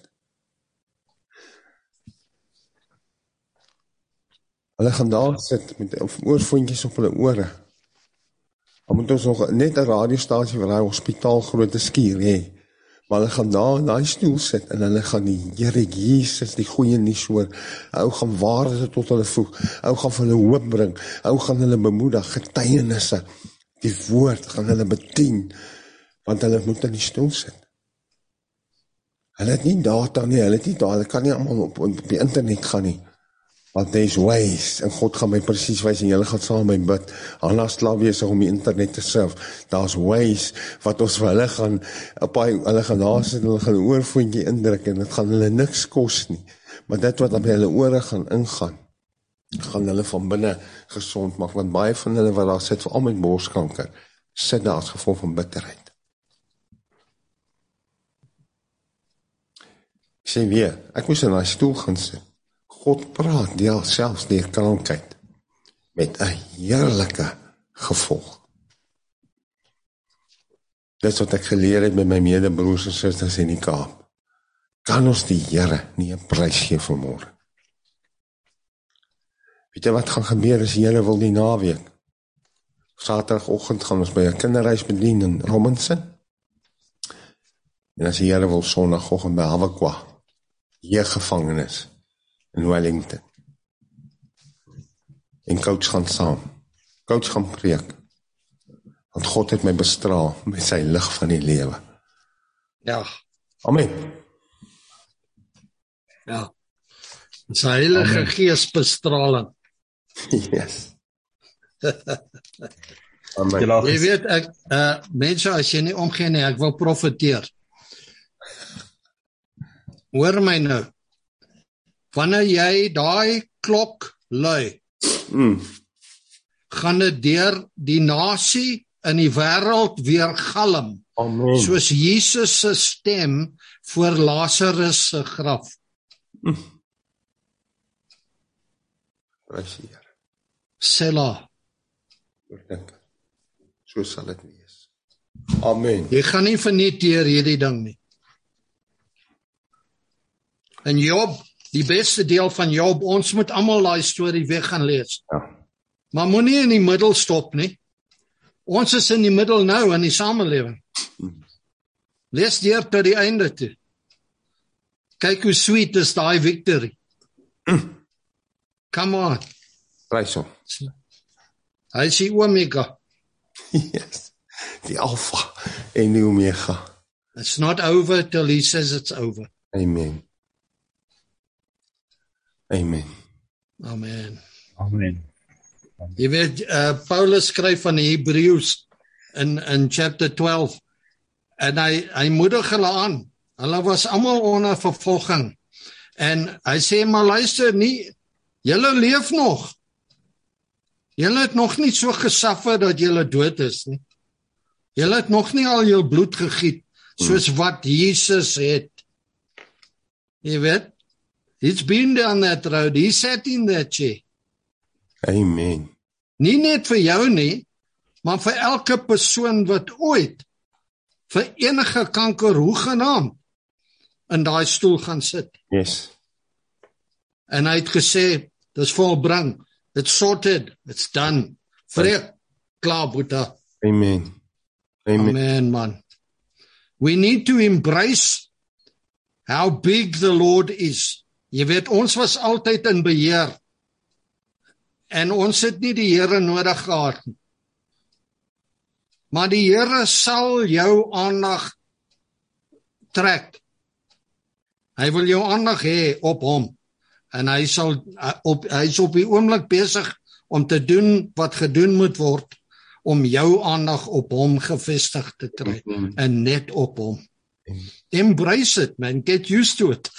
Hulle gaan daar sit, met oorvoentjies op hulle ore. Dan moet ons nog net 'n radiostasie vir die hospitaal groote skuur hê. Maar hulle gaan daar in die stoel sit, en hulle gaan die Here Jesus, die goeie nuus hoor, ou gaan waarde tot hulle voeg, ou gaan vir hulle hoop bring, ou gaan hulle bemoedig, getuienisse, die woord gaan hulle bedien, want hulle moet in die stoel sit. Hulle het nie data nie, hulle kan nie allemaal op die internet gaan nie, want there's ways, en God gaan my presies wys, en julle gaan saam my bid, Anna slaap besig om die internet te surf, daar's ways, wat ons vir hulle gaan, hulle gaan daar sit, hulle gaan 'n oorvoentjie indruk, en dit gaan hulle niks kos nie, maar dit wat op hulle ore gaan ingaan, gaan hulle van binne gesond maak, want baie van hulle wat daar sit, veral met borskanker, sit daar as gevolg van bitterheid. Ek sê weer, ek moes in daai stoel gaan sit. God praat deel selfs deur krankheid met 'n heerlike gevolg. Dit wat ek geleer het met my medebroers en susters in die Kaap. Kan ons die Here nie 'n prys gee vanmôre? Weet jy wat gaan gebeur as die Here wil die naweek? Saterdagoggend gaan ons by 'n kinderhuis bedien in Robinson. En as die Here wil Sondagoggend by Hawakwa, jeuggevangenis in Wellington. En coach gaan saam. Coach gaan preek. Want God het my bestraal met sy lig van die lewe. Ja. Amen. Ja. Sy heilige gees bestraling. Yes. Amen. Jy weet, ek, mense, as jy nie omgee nie, ek wil profeteer. Hoor my nou. Wanneer jy daai klok lui, gaan dit deur die nasie in die wêreld weer galm. Amen. Soos Jesus se stem voor Lazarus se graf. Prys die Here. Selah. Oordink. So sal dit wees. Amen. Jy gaan nie verniet deur hierdie ding nie. En Job, die beste deel van Job, ons moet almal daai storie weer gaan lees. Ja. Maar moenie in die middel stop nie. Ons is in die middel nou in die samelewing. Lees deur tot die einde toe. Kyk hoe sweet is daai victory. Come on. Prys hom. Hy is die Omega. Yes. Die Alpha en die Omega. It's not over till he says it's over. Amen. Amen. Amen. Amen. Jy weet, Paulus skryf van die Hebreërs in chapter 12, en hy moedig hulle aan. Hulle was almal onder vervolging. En hy sê, maar luister nie, julle leef nog. Julle het nog nie so gesuffer dat julle dood is nie. Julle het nog nie al jul bloed gegiet, soos wat Jesus het. Jy weet, he's been down that road, he sat in that chair. Amen. Nie net vir jou nie, maar vir elke persoon wat ooit vir enige kanker hoegenaamd in daai stoel gaan sit. Yes. En hy het gesê, dis volbring, it's sorted, it's done. Vrek, klaar, Boeta. Amen. Amen. Amen, man. We need to embrace how big the Lord is. Jy weet, ons was altyd in beheer. En ons het nie die Here nodig gehad nie. Maar die Here sal jou aandag trek. Hy wil jou aandag hê op hom. En hy is op die oomblik besig om te doen wat gedoen moet word, om jou aandag op hom gevestig te kry, en net op hom. Embrace it, man. Get used to it.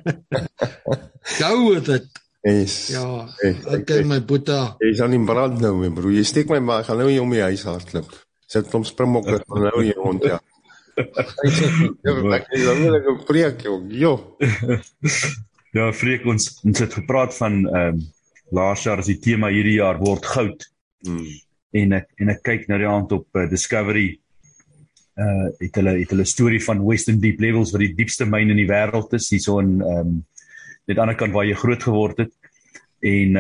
Go with it. Yes. Ja, okay, my Boeta. Jy is aan die brand nou, my broer. Jy steek my maar, ek gaan nou hier om die huis hardloop. Sit om springbokke, van nou hier rond, ja. Ek is dan wil ek 'n preek, joh. Ja, Freek, ons het gepraat van laas jaar as die tema hierdie jaar word goud. En ek kyk na die aand op Discovery, het hulle storie van Western Deep Levels, wat die diepste myn in die wêreld is, hier so in net aan die ander kant waar jy groot geword het. En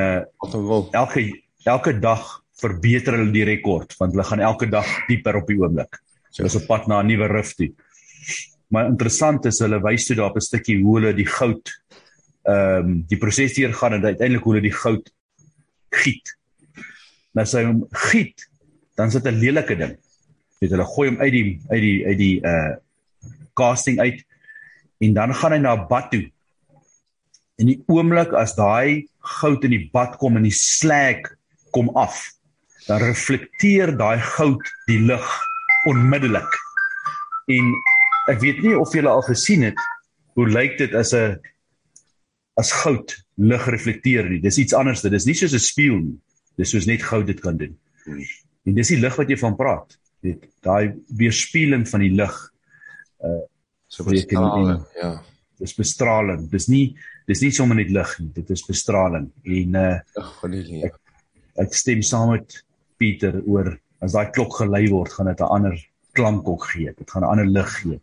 elke dag verbeter hulle die rekord, want hulle gaan elke dag dieper op die oomblik. So hulle is op pad na 'n nuwe rif toe. Maar interessant is, hulle wys toe daar op 'n stukkie hoe hulle die goud, die proses hier gaan, en uiteindelik hoe hulle die goud giet. Nou as hy hom giet, dan is dit 'n lelike ding. Hulle gooi hom uit die casting uit, en dan gaan hy na 'n bad toe. En die oomblik as daai goud in die bad kom en die slag kom af, dan reflekteer daai goud die lig onmiddellik. En ek weet nie of julle al gesien het, hoe lyk dit as goud lig reflekteer nie. Dis iets anders, dit is nie soos 'n spieël nie. Dis soos net goud dit kan doen. En dis die lig wat jy van praat. Daai weerspieëling van die lig. So bestraling, ja. Dis bestraling. Dis nie sommer net lig nie, dit is bestraling. En ek stem saam met Pieter oor, as daai klok gelei word, gaan dit 'n ander klank ook gee. Dit gaan 'n ander lig gee.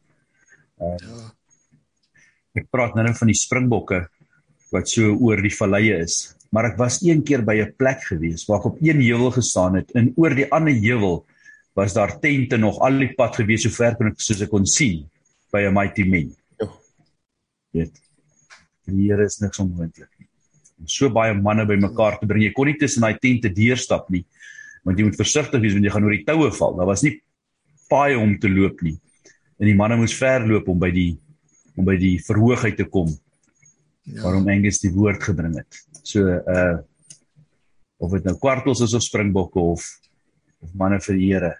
Ek praat nou van die springbokke wat so oor die valleie is. Maar ek was een keer by 'n plek gewees waar ek op een heuwel gestaan het, en oor die ander heuwel was daar tente nog al die pad gewees, so ver soos ek kon sien, by 'n mighty man. Weet, die Here is niks onmoontlik nie. En so baie manne by mekaar te bring, jy kon nie tussen daai tente deurstap nie, want jy moet versigtig wees, want jy gaan oor die toue val. Daar was nie paaie om te loop nie, en die manne moes ver loop om by die verhoog uit te kom, waarom Angus die woord gebring het. So, of dit nou kwartels is of springbokke, of manne vir die Here,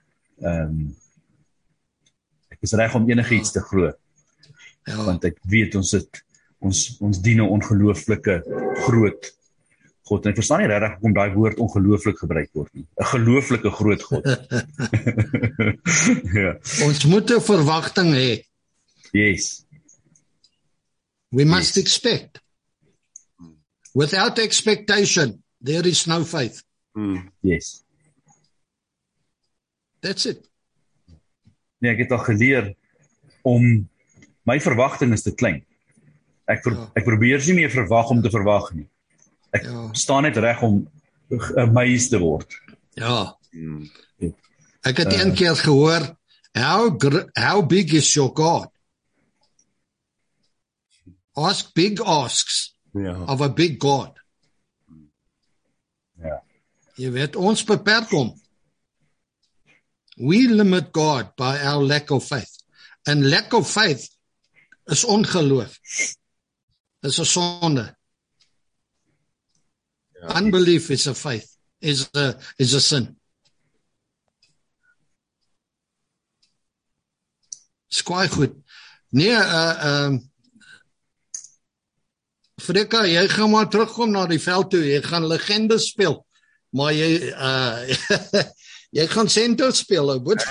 ek is reg om enige iets te glo, want ek weet ons dien 'n ongelooflike groot God, en ek verstaan nie regtig hoekom daai woord ongelooflik gebruik word nie. 'n gelooflike groot God. Ja. Ons moet 'n verwagting hê. Yes. We must expect. Without expectation, there is no faith. Yes. That's it. Nee, ek het al geleer om, my verwagting is te klein. Ek probeer nie meer verwag om te verwag nie. Ek staan net reg om amazed te word. Ja. Ek het een keer gehoor, how big is your God? Ask big asks of a big God. Ja. Jy weet, ons beperk hom. We limit God by our lack of faith. And lack of faith is ongeloof. Is 'n sonde. Unbelief is a faith, is a sin. Is kwaai goed. Nee, Frikka, jy gaan maar terugkom na die veld toe, jy gaan legendes speel, maar jy, jy gaan sento speel, ou boet.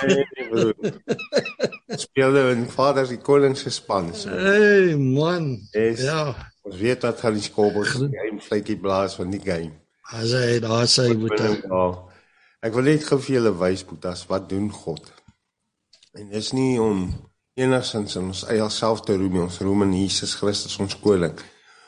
Speelde in Vader die Koning se span. Hey man, ja. Ons weet dat gaan die Skobbels game vletjie blaas van die game. Daar sê boet. Ek wil net gou vir julle wys, boetas, wat doen God? En dis nie om enigstens in ons eie self te roem, ons roem in Jesus Christus ons koning.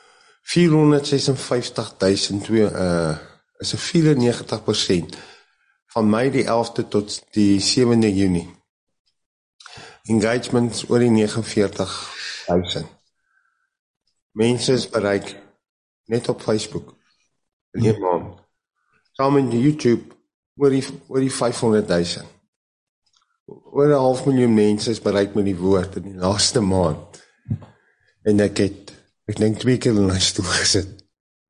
456.000 is 94% van Mei die 11de tot die 7de Junie. Engagements oor die 49.000. Mense is bereik net op Facebook in 1 maand. Saam met YouTube oor die 500.000. Oor 500.000 mense is bereik met die woord in die laaste maand. En ek dink 2 keer in my stoel gesit.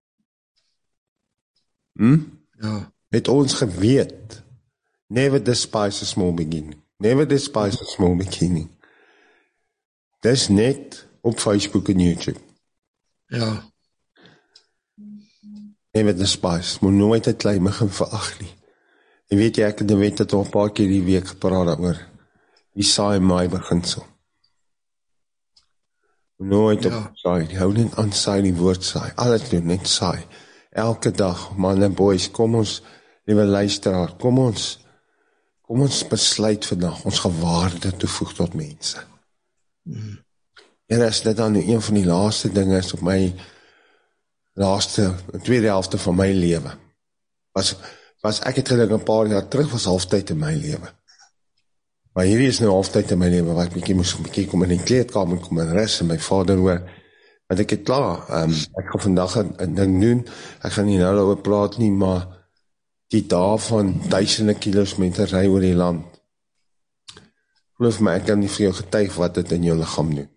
Ja. Het ons geweet, never despise a small beginning. Never despise a small beginning. Dis net op Facebook en YouTube. Ja. Never despise, moet nooit het klein begin verag nie. En weet jy, ek het dit al 'n paar keer die week gepraat daaroor. Die saai my beginsel. Nooit op saai, hou net aan saai, die woord saai. Alles doen, net saai. Elke dag, man en boys, kom ons, liewe luisteraar, kom ons besluit vandag, ons gewaarde toevoeg tot mense. En as dit dan een van die laaste dinge is op my tweede helfte van my lewe, was ek het gedink 'n paar jaar terug was halftyd in my lewe. Maar hierdie is nou halftyd in my lewe, waar ek bietjie kom in die kleedkamer, kom en rus en my vader hoor, want ek het klaar, ek gaan vandag 'n ding doen, ek gaan nie nou daaroor praat nie, maar die dae van duisende kilos mense ry oor die land. Geloof my, ek kan nie vir jou getuig wat dit in jou liggaam doen.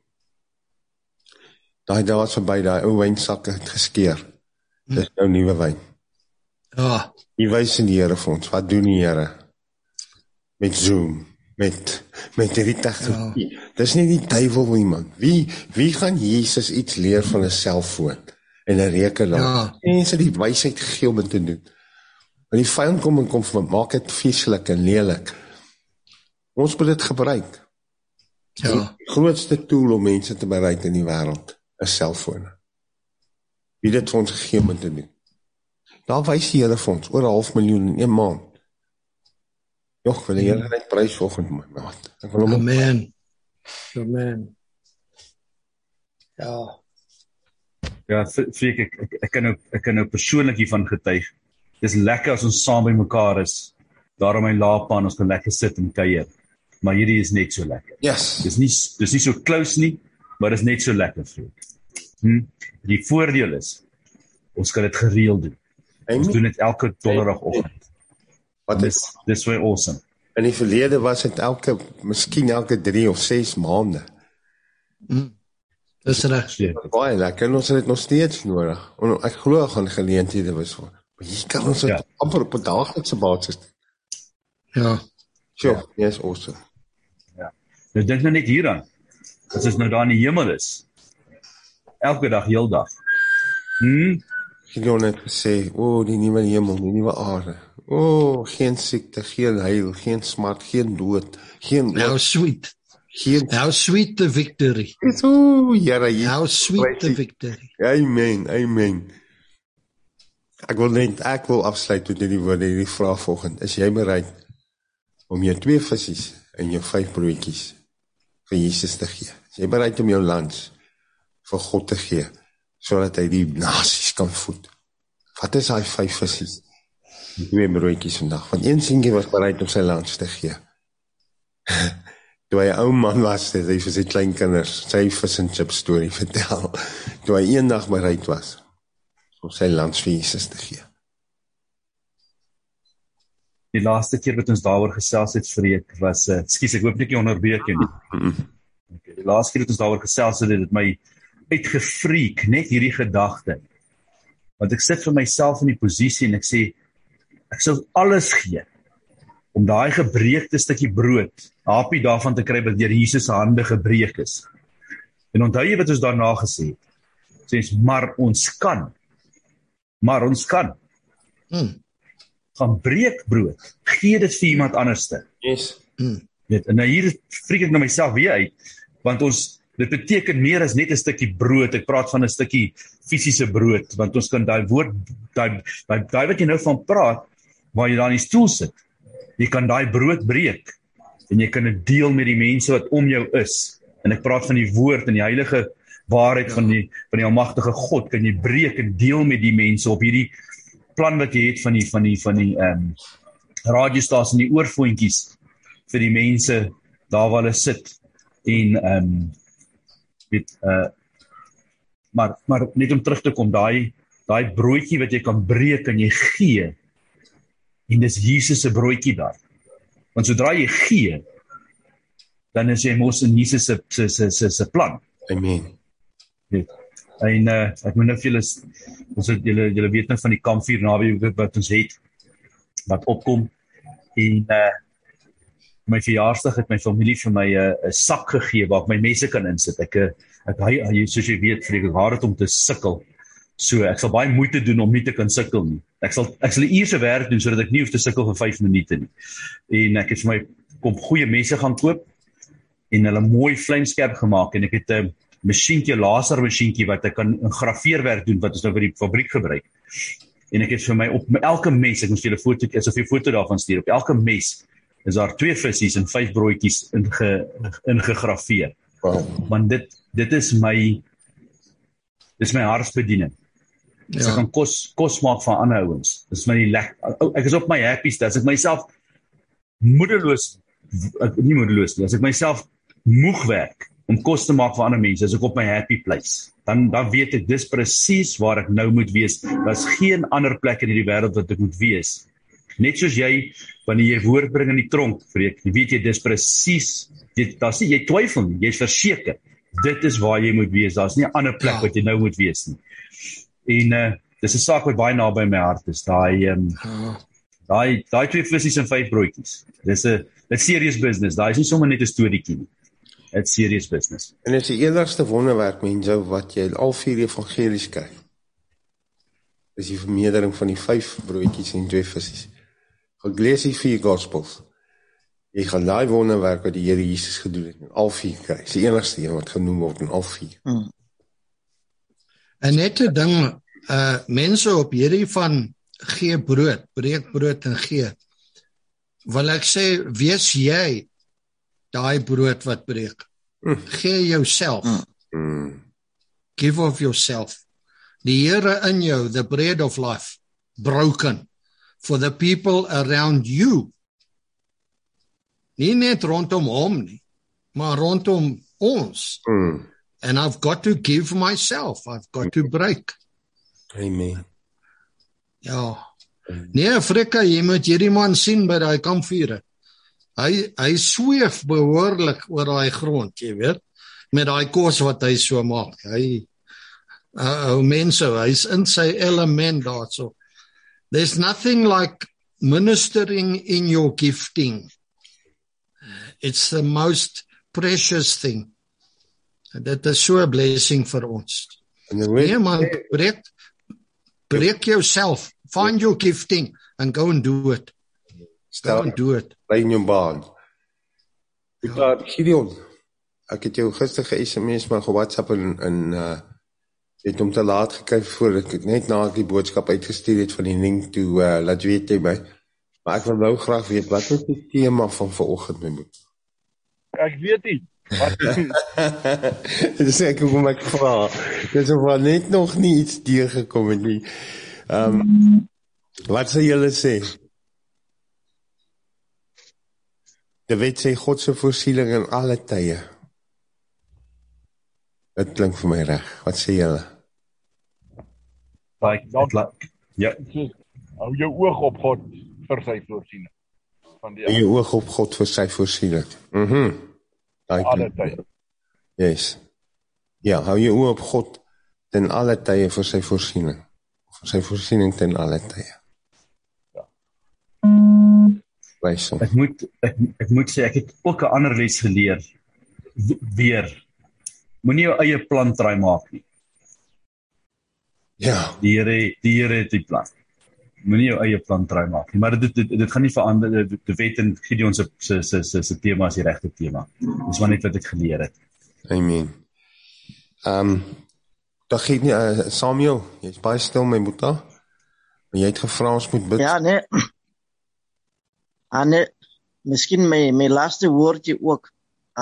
Daai dae is verby, daai ou wynsakke het geskeer. Dis nou nuwe wyn. Ja. Die wys in die Here vir ons, wat doen die Here? Met Zoom, met hierdie tegnologie. Dis nie die duiwel nie, man. Wie gaan Jesus iets leer van 'n selfoon en 'n rekenaar? Mense die wysheid gegee om dit te doen. En die vyand kom maak dit vieslik en lelik. Ons moet dit gebruik. Ja. Die grootste tool om mense te bereik in die wêreld is selfone. Wie dit vir ons gegee om dit te doen. Daar wys die Here vir ons oor 500.000 in 1 maand. Jog, wil die Here net prys vanoggend, my maat. Ek wil hom Amen. Amen. Ja. Ja, ek kan nou persoonlik hiervan getuig. Dis lekker as ons saam by mekaar is. Daar op my laapbaan, ons kan lekker sit en kuier. Maar hierdie is net so lekker. Yes. Dis nie so close nie, maar dis net so lekker vir jou. Die voordeel is, ons kan dit gereeld doen. Ons doen dit elke donderdagoggend. Wat is dis so awesome. In die verlede was dit miskien elke 3 of 6 maande. Dis reg. Baie lekker, en ons het dit nog steeds nodig. En ek glo gaan geleenthede wees vir. Maar hier kan ons dit amper op 'n daaglikse basis. Ja. Sure, yes, awesome. Ja. Nou dink nou net hieraan. As ons nou daar in die hemel is. Elke dag, heeldag. Ek wil net sê, die nuwe hemel, die nuwe aarde. Geen siekte, geen heil, geen smart, geen dood, geen... How sweet. How sweet the victory. Here, how sweet the victory. Amen, amen. Ek wil afsluit met hierdie woorde, hierdie vraag volgende. Is jy bereid om jou 2 visies en jou 5 broodjies vir Jesus te gee? Is jy bereid om jou lunch vir God te gee, sodat hy die nasies kan voed? Wat is hy 5 visies? 2 broodjies vandag. Want een seentjie was bereid om sy lunch te gee. Toe hy 'n ou man was, het hy vir sy kleinkinders sy vis en chips storie vertel. Toe hy eendag bereid was om sy lunch vir Jesus te gee. Die laaste keer wat ons daaroor gesels het, Freek, was, ekskuus, ek hoop nie onderbreek nie. Die laaste keer wat ons daaroor gesels het, het my uitgefreak, net hierdie gedagte. Want ek sit vir myself in die posisie en ek sê, ek sal alles gee om daai gebreekte stukkie brood, 'n hapie daarvan te kry wat deur Jesus se hande gebreek is. En onthou jy wat ons daarna gesê het? Sê, maar ons kan. Gaan breek brood, gee dit vir iemand anderste. Yes. Weet, en nou hier freak ek na myself weer uit, want dit beteken meer as net 'n stukkie brood. Ek praat van 'n stukkie fisiese brood, want ons kan daai woord, daai wat jy nou van praat, waar jy daar in die stoel sit, jy kan daai brood breek, en jy kan dit deel met die mense wat om jou is. En ek praat van die woord en die heilige waarheid van die almagtige God, kan jy breek en deel met die mense op hierdie plan wat jy het van die radiostasie en die oorfoontjies vir die mense daar waar hulle sit. En maar net om terug te kom, daai broodjie wat jy kan breek en jy gee, en dis Jesus se broodjie daar. Want sodra jy gee, dan is jy mos in Jesus se plan. Amen. En ek moet nou vir julle weet nou van die kampvuur naweek wat ons het, wat opkom, en my verjaarsdag het my familie vir my 'n sak gegee waar ek my messe kan insit. Soos jy weet, vreek ek hard om te sukkel. So ek sal baie moeite doen om nie te kan sukkel nie. Ek sal 'n uur se werk doen sodat ek nie hoef te sukkel vir 5 minute nie. En ek het vir my kom goeie messe gaan koop en hulle mooi vlamskerp gemaak, en ek het 'n masjienkie, lasermasjienkie wat ek kan 'n grafeerwerk doen wat ons nou vir die fabriek gebruik. En ek het vir my op elke mes, ek moet vir julle 'n foto daarvan stuur, op elke mes is daar 2 visse en 5 broodjies ingegrafeer. Wow. Want dit is my hartsbediening. Ja. Ek kan kos maak van ander ouens. Dis my lekker. Ek is op my happiest as ek myself as ek myself moeg werk om kos te maak vir ander mense, as ek op my happy place. Dan weet ek dis presies waar ek nou moet wees. Daar's geen ander plek in hierdie wêreld wat ek moet wees. Net soos jy, wanneer jy woord bring in die tronk, vreek, weet jy, dis presies, jy twyfel nie, jy's verseker, dit is waar jy moet wees, daar's nie 'n ander plek wat jy nou moet wees nie. En dis 'n saak wat baie naby my hart is, daai 2 visse en 5 broodjies, dis 'n serious business, daai is nie sommer net 'n storieetjie nie, it's serious business. En dit is die enigste wonderwerk, mense, wat jy al 4 evangelies kry. Dis die vermeerdering van die 5 broodjies en 2 visse. Ek lees die 4 gospels. Jy gaan daai wonderwerk wat die Here Jesus gedoen het, in al 4 kry. Dis die enigste een wat genoem word in al 4. En net 'n ding, mense op hierdie van gee brood, breek brood en gee, wil ek sê, wees jy daai brood wat breek. Gee jouself. Give of yourself. Die Here in jou, the bread of life, broken for the people around you. Nie net rondom hom nie, maar rondom ons. And I've got to give myself. I've got to break. Amen. Ja. Nee, Frikka, jy moet hierdie man sien by daai kampvure. Hy sweef behoorlik oor daai grond, jy weet, met daai kos wat hy so maak. Mense, hy's in sy element daarso. There's nothing like ministering in your gifting. It's the most precious thing. Dit is so 'n blessing vir ons. Nee man, breek yourself, find your gifting and go and do it. Go and do it. Bly in jou baan. Gideon, ek het jou gister ge-SMS maar ge-WhatsApp en het om te laat gekry voordat ek net na die boodskap uitgestuur het van die link toe, laat weet jy my. Maar ek wil nou graag weet, wat is die tema van vanoggend, my boek? Ek weet nie. Dis ek kom ek vra. Dis of net nog nie iets deurgekom het nie. Wat sal julle sê? Die wet sê God se voorsiening in alle tye. Dit klink vir my reg. Wat sê julle? Ja. Hou jou oog op God vir sy voorsiening. Hou jou oog op God vir sy voorsiening. Alle tye. Yes. Ja, hou jou oog op God ten alle tye vir sy voorsiening. sy voorsiening ten alle tye. Wys hom. Ek moet sê, ek het ook 'n ander les geleer. Weer, moenie jou eie plan try maak nie. Ja, Die Here het die plan. Moenie jou eie plan try maak nie. Maar dit gaan nie verander. Die wet en Gideon se tema is die regte tema. Dis maar net wat ek geleer het. amen. Dat gee nie, Samuel, jy's baie stil my boeta. Jy het gevra ons moet bid. Ja, nee. Nee, miskien my laaste woordjie ook.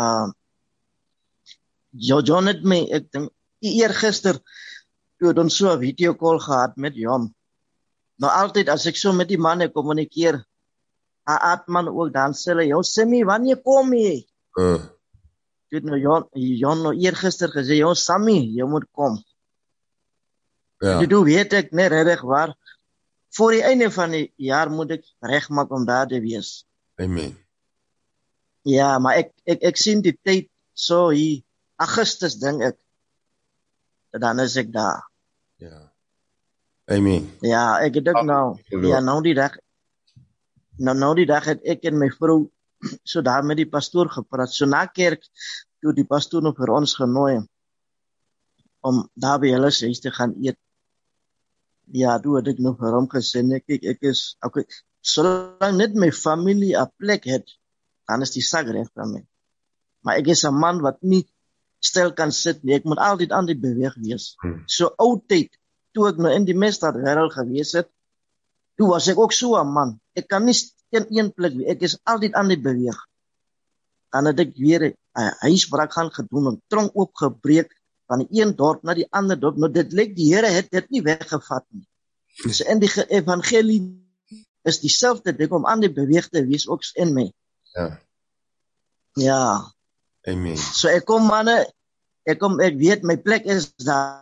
John het my, ek dink, eergister, toe het ons so 'n video call gehad met John. Nou altyd as ek so met die manne kommunikeer, Aatman ook dan sê hy, "Jou Sammy, wanneer kom jy?" Toe nou John nou eergister gesê, "Jou Sammy, jy moet kom." Ja, Toe weet ek net regtig waar, voor die einde van die jaar moet ek regmaak om daar te wees. amen. Ja, maar ek sien die tyd so hier, Augustus dink ek, dan is ek daar. Ja, amen. Ja, ek het ook nou, ja, nou die dag het ek en my vrou so daar met die pastoor gepraat. So na kerk, toe die pastoor nog vir ons genooi, om daar by hulle huis te gaan eet. Ja, toe het ek nog vir hom gesê, ek is, okay, solang net my familie 'n plek het, dan is die sak reg van my. Maar ek is 'n man wat nie stil kan sit nie, ek moet altyd aan die beweeg wees. So ou tyd, toe ek nou in die misdaadwêreld gewees het, toe was ek ook so 'n man. Ek kan nie in een plek wees, ek is altyd aan die beweeg. Dan het ek weer 'n huisbraak gaan gedoen, 'n tronk oopgebreek, van die een dorp na die ander dorp. Nou dit lyk die Here het dit nie weggevat nie. So in die evangelie is dieselfde ding om aan die beweeg te wees ook in my. Ja, Ja. amen. So ek kom manne, ek weet my plek is daar.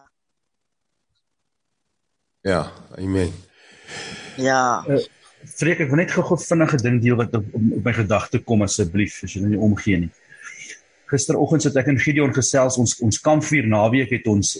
Ja, amen. Ja. Freek, ek wil net gou vinnige ding deel wat op my gedagte kom asseblief, as jy nie omgee nie. Gisteroggend het ek en Gideon gesels, ons kampvuur naweek het ons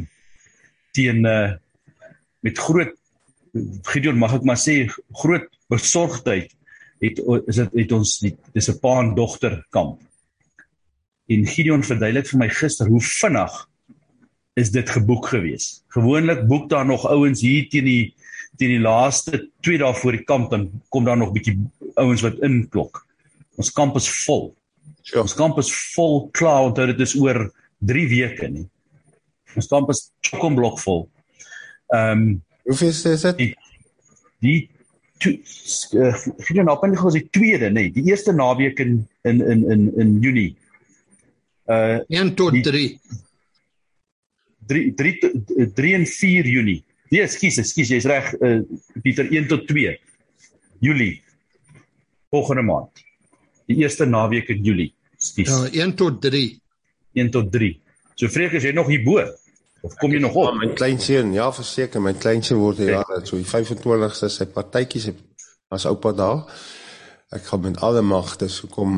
met groot, Gideon mag ek maar sê, groot besorgdheid het ons, dis 'n pa en dogter kamp. En Gideon verduidelik vir my gister hoe vinnig is dit geboek gewees. Gewoonlik boek daar nog ouens hier teen die laaste 2 dae voor die kamp, dan kom daar nog bietjie ouens wat inklok. Ons kamp is vol. Sure. Ons kamp is vol klaar, onthou dit is oor 3 weke nie. Ons kamp is chock-en-blok vol. Hoeveel is dit? Die die tweede, nee, die eerste naweek in Junie. 1 tot 3. 3 en 4 Junie. Nee, ekskuus, jy's reg, Pieter, 1 tot 2 Julie. Volgende maand. Die eerste naweek in Julie. Ekskuus. Ja, 1 tot 3. 1 tot 3. So Freek, is jy nog hierbo? Of kom jy nog op? My kleinseun, ja, verseker, my kleinseun word jare, so die 25ste sy partytjies as oupa daar. Ek gaan met alle magte so kom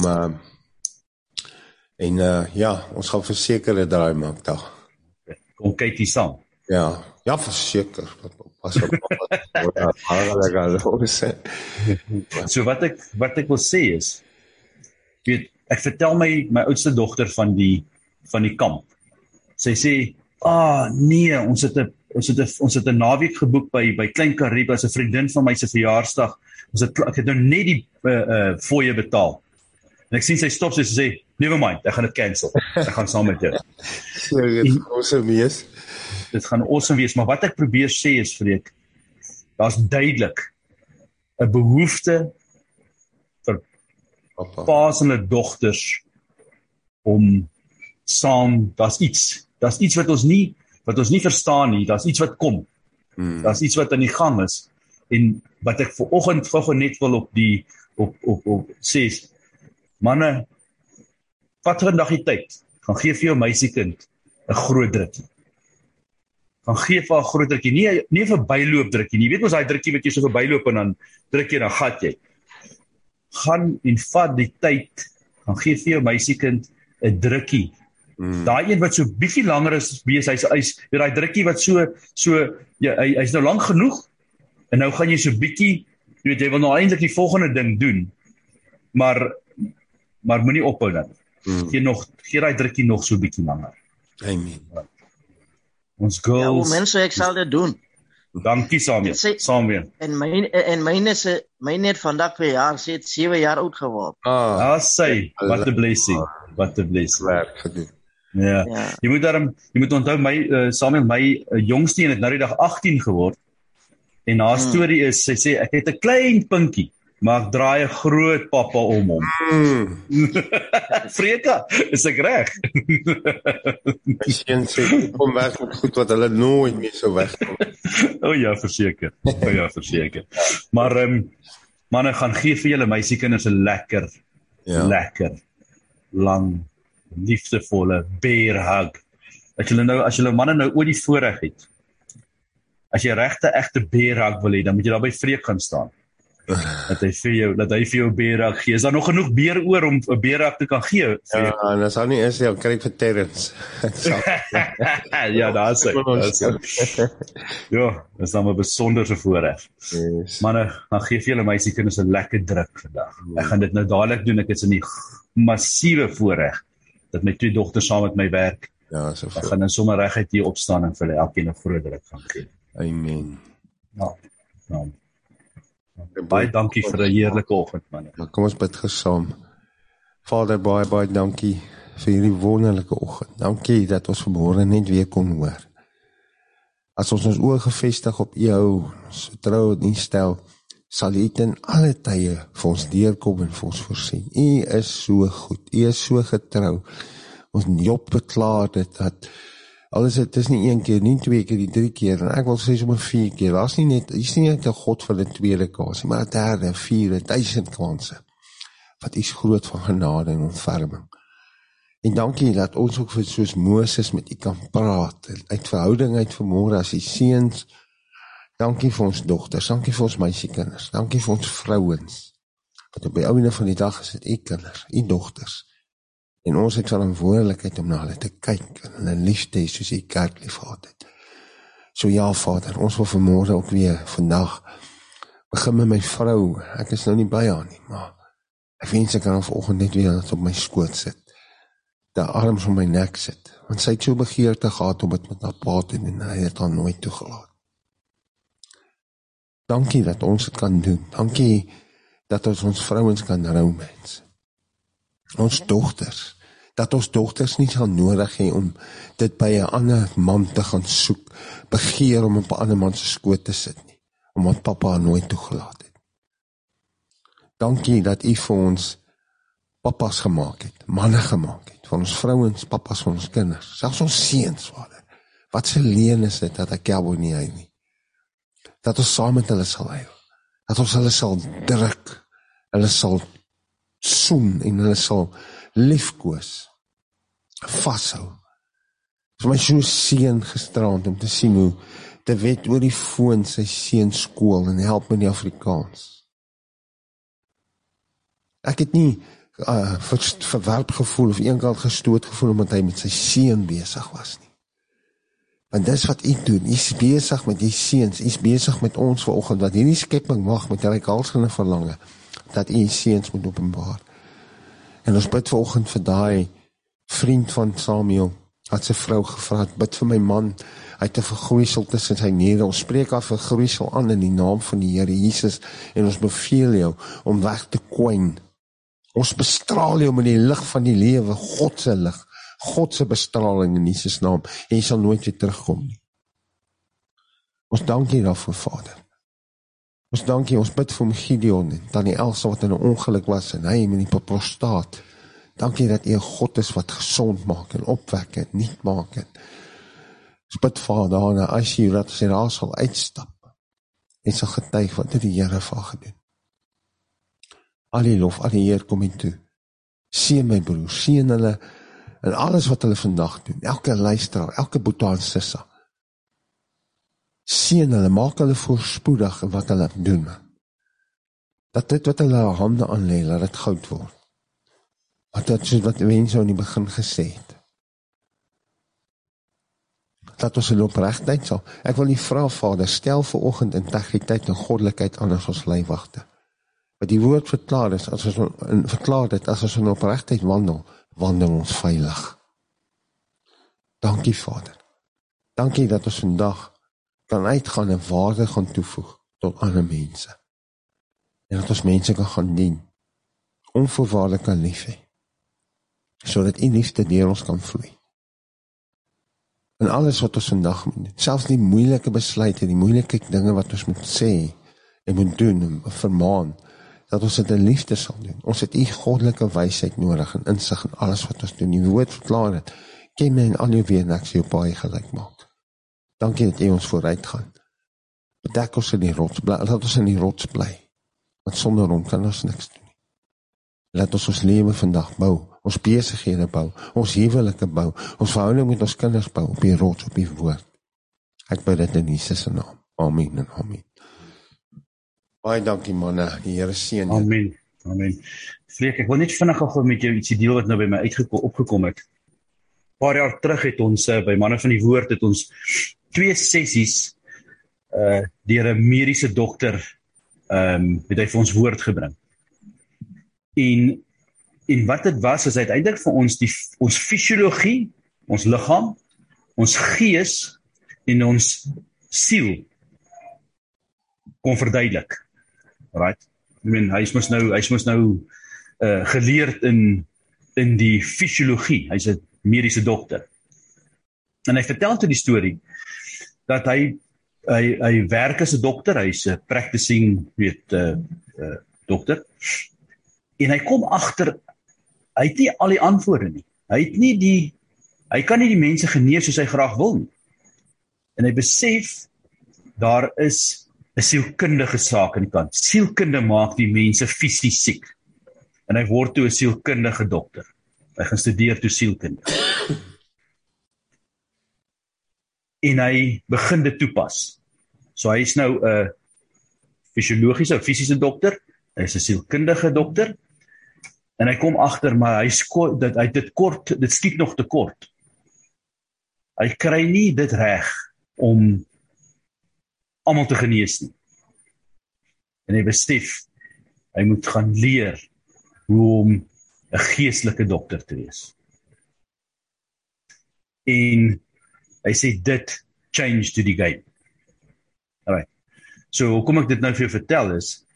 ja, ons gaan verseker 'n draai maak daar. Kom kyk hier saam. Ja, verseker. Pas op. So wat ek wil sê is, weet, ek vertel my oudste dogter van die kamp. Sy sê, nee, ons het 'n naweek geboek by Klein Karibe, as 'n vriendin van my se verjaarsdag. Ek het nou net die fooie betaal. En ek sien sy stop, sy sê, never mind, ek gaan dit cancel. Ek gaan saam met jou. So, dit gaan awesome wees. Dit gaan awesome wees, maar wat ek probeer sê is, Freek, daar's duidelik 'n behoefte vir paas en hulle dogters om saam, daar's iets wat ons nie verstaan nie, daar's iets wat kom. Daar's iets wat aan die gang is. En wat ek vanoggend gou net wil op sê is, manne, vat vandag die tyd, gaan gee vir jou meisiekind 'n groot drukkie. Gaan gee vir 'n groot drukkie, nie 'n verbyloop drukkie nie. Jy weet mos daai drukkie wat jy so verbyloop en dan druk jy, dan gat jy. Gaan en vat die tyd, gaan gee vir jou meisiekind 'n drukkie. Daai een wat so bietjie langer is, wees hy's daai drukkie wat so ja, hy's nou lank genoeg, en nou gaan jy so bietjie, jy weet, jy wil nou eintlik die volgende ding doen, maar moenie ophou dan. Gee daai drukkie nog so bietjie langer. Amen. Ons Ja, girls, mense, ek sal dit doen. dankie Samuel. En myne het vandag verjaar, sy het 7 jaar oud geword. Sy, what a blessing. Werk gedoen. Ja. Ja. Jy moet onthou, Samuel, my jongste een het nou die dag 18 geword, en haar storie is, sy sê, ek het 'n klein pinkie, maar ek draai 'n groot pappa om hom. Freka, is ek reg? My seun sê, kom werklik goed wat hulle nooit meer sou wegkom. O ja, verseker. Maar manne, gaan gee vir julle meisiekinders 'n lekker, lang, liefdevolle bear hug. As julle manne nou ooit die voorreg het, as jy regte egte bear hug wil hê, dan moet jy daar by Freek gaan staan. Dat hy vir jou bear hug gee. Is daar nog genoeg beer oor om 'n bear hug te kan gee? Ja, en as hy nie is, dan kry ek vir Terrence. Ja, daar is hy. Ja, dis dan 'n besonderse voorreg. Yes. Manne, dan gee vir julle meisiekinders 'n lekker druk vandag. Ek gaan dit nou dadelik doen. Ek is in die massiewe voorreg dat my 2 dogters saam met my werk. Ja, so Ek gaan dan sommer reguit hier opstaan en vir hulle elkeen 'n groot druk gaan gee. Amen. Ja. Baie dankie vir 'n heerlike oggend, manne. Maar kom ons bid gesaam. Vader, baie dankie vir hierdie wonderlike oggend. Dankie dat ons vanmôre net weer kon hoor. As ons oë gefestig op U hou, so trou en stel, sal U ten alle tye vir ons deurkom en vir ons voorsien. U is so goed, U is so getrou. Ons Job beklaar dit dat alles dit is nie 1 keer, nie 2 keer, nie 3 keer, en ek wil sê sommer 4 keer. Daar's nie net, is nie net 'n God vir 'n tweede kans, maar 'n derde, 4, 1000 kansse. Wat is groot van genade en ontferming. En dankie dat ons ook soos Moses met U kan praat, uit verhouding uit vanmôre as U seuns. Dankie vir ons dogters, dankie vir ons meisiekinders, dankie vir ons vrouens. Want op die einde van die dag is dit U kinders, U dogters. En ons het verantwoordelikheid om na hulle te kyk en hulle lief te hê soos U kerk liefgehad het. So ja, Vader, ons wil vanmôre ook weer vandag begin met my vrou. Ek is nou nie by haar nie, maar ek wens ek kan vanoggend net weer op my skoot sit. Die arms om my nek sit, want sy het so begeerte gehad om dit met haar pa te doen en hy het haar nooit toegelaat. Dankie dat ons dit kan doen. Dankie dat ons vrouens kan rou mens. Ons dogters, dat ons dogters nie gaan nodig hê om dit by 'n ander man te gaan soek, begeer om op 'n ander man se skoot te sit nie, omdat pappa haar nooit toegelaat het. Dankie dat U vir ons pappas gemaak het, manne gemaak het, van ons vrouens, pappas van ons kinders, selfs ons seuns, Vader. Wat 'n leen is dit dat ek jou nie hy nie. Dat ons saam met hulle sal huil, dat ons hulle sal druk, hulle sal soen en hulle sal liefkoos, vashou. Vir my so seun gisterand om te sien hoe te wet oor die foon sy seun skool en help met die Afrikaans. Ek het nie verwerp gevoel of eenkant gestoot gevoel omdat hy met sy seun besig was nie. Want dis wat U doen, U is besig met die seuns, U is besig met ons vanoggend, wat hierdie skepping wag met reikhalsende verlange, dat U seuns moet openbaar. En ons bid vanoggend vir daai vriend van Samuel, wat sy vrou gevra het, bid vir my man, hy het 'n vergroeisel tussen sy niere, ons spreek haar vergroeisel aan in die naam van die Here Jesus, en ons beveel jou om weg te kwyn. Ons bestraal jou met die lig van die lewe, God se lig, God se bestraling in Jesus naam, en jy sal nooit weer terugkom nie. Ons dank U daarvoor, Vader. Ons dank U, ons bid vir Gideon en Tannie Elsa wat in 'n ongeluk was en hy met die prostaat. Dank U dat U 'n God is wat gesond maak en opwek en nuut maak. Ons bid Vader daarna as jy dat sy daar sal uitstap en sal getuig wat die Here vir haar gedoen. Al die lof, al die eer kom U toe. Seën my broer, seën hulle en alles wat hulle vandag doen, elke luisteraar, elke boetie en sissa. Seën hulle, maak hulle voorspoedig in wat hulle doen, man. Dat dit wat hulle hande aan lê, laat dit goud word. Want dit is wat mense in die begin gesê het. dat ons in opregtheid sal. Ek wil nie vra, Vader, stel vanoggend integriteit en goddelikheid aan as ons leiwagte. Wat die woord verklaar is, as ons in opregtheid wandel ons veilig. Dankie, Vader. Dankie dat ons vandag kan uitgaan en waarde gaan toevoeg tot ander mense. En dat ons mense kan gaan dien, onvoorwaardelik kan lief hê, sodat U liefde deur ons kan vloei. En alles wat ons vandag moet doen, selfs die moeilike besluite, die moeilike dinge wat ons moet sê en moet doen en vermaan, dat ons dit in liefde sal doen. Ons het U goddelike wysheid nodig en insig in alles wat ons doen. Die woord verklaar dit. Ken my in al jou weer en ek sal jou paai gelyk maak. Dankie dat U ons vooruit gaan. Bedek ons in die rots, laat ons in die rots bly. Want sonder hom kan ons niks doen. Laat ons lewe vandag bou, ons besighede bou, ons huwelike bou, ons verhouding met ons kinders bou, op die rots, op die woord. Ek bid dit in Jesus se naam. Amen en amen. Baie dankie manne, die Here seën julle. Amen, amen. Freek, ek wil net vinnig gou met jou ietsie deel wat nou by my opgekom het. 'n Paar jaar terug het ons by Manne van die Woord het ons 2 sessies deur 'n mediese dokter het hy vir ons woord gebring. En wat dit was, is uiteindelik vir ons ons fisiologie, ons liggaam, ons gees en ons siel kon verduidelik. Right? I mean, hy is mos nou geleerd in die fisiologie. Hy's 'n mediese dokter. En hy vertel toe die storie dat hy werk as 'n dokter, hy's 'n practicing dokter. En hy kom agter, hy het nie al die antwoorde nie. Hy kan nie die mense genees soos hy graag wil nie. En hy besef, daar is 'n sielkundige saak aan die kant. Sielkunde maak die mense fisies siek. En hy word toe 'n sielkundige dokter. Hy gaan studeer toe sielkunde. En hy begin dit toepas. So hy is nou 'n fisiologiese, fisiese dokter, hy is 'n sielkundige dokter, en hy kom agter, maar dit skiet nog te kort. Hy kry nie dit reg om almal te genees nie. En hy besef, hy moet gaan leer hoe om 'n geestelike dokter te wees. En hy sê dit change to the game. Alright. So hoekom ek dit nou vir jou vertel is,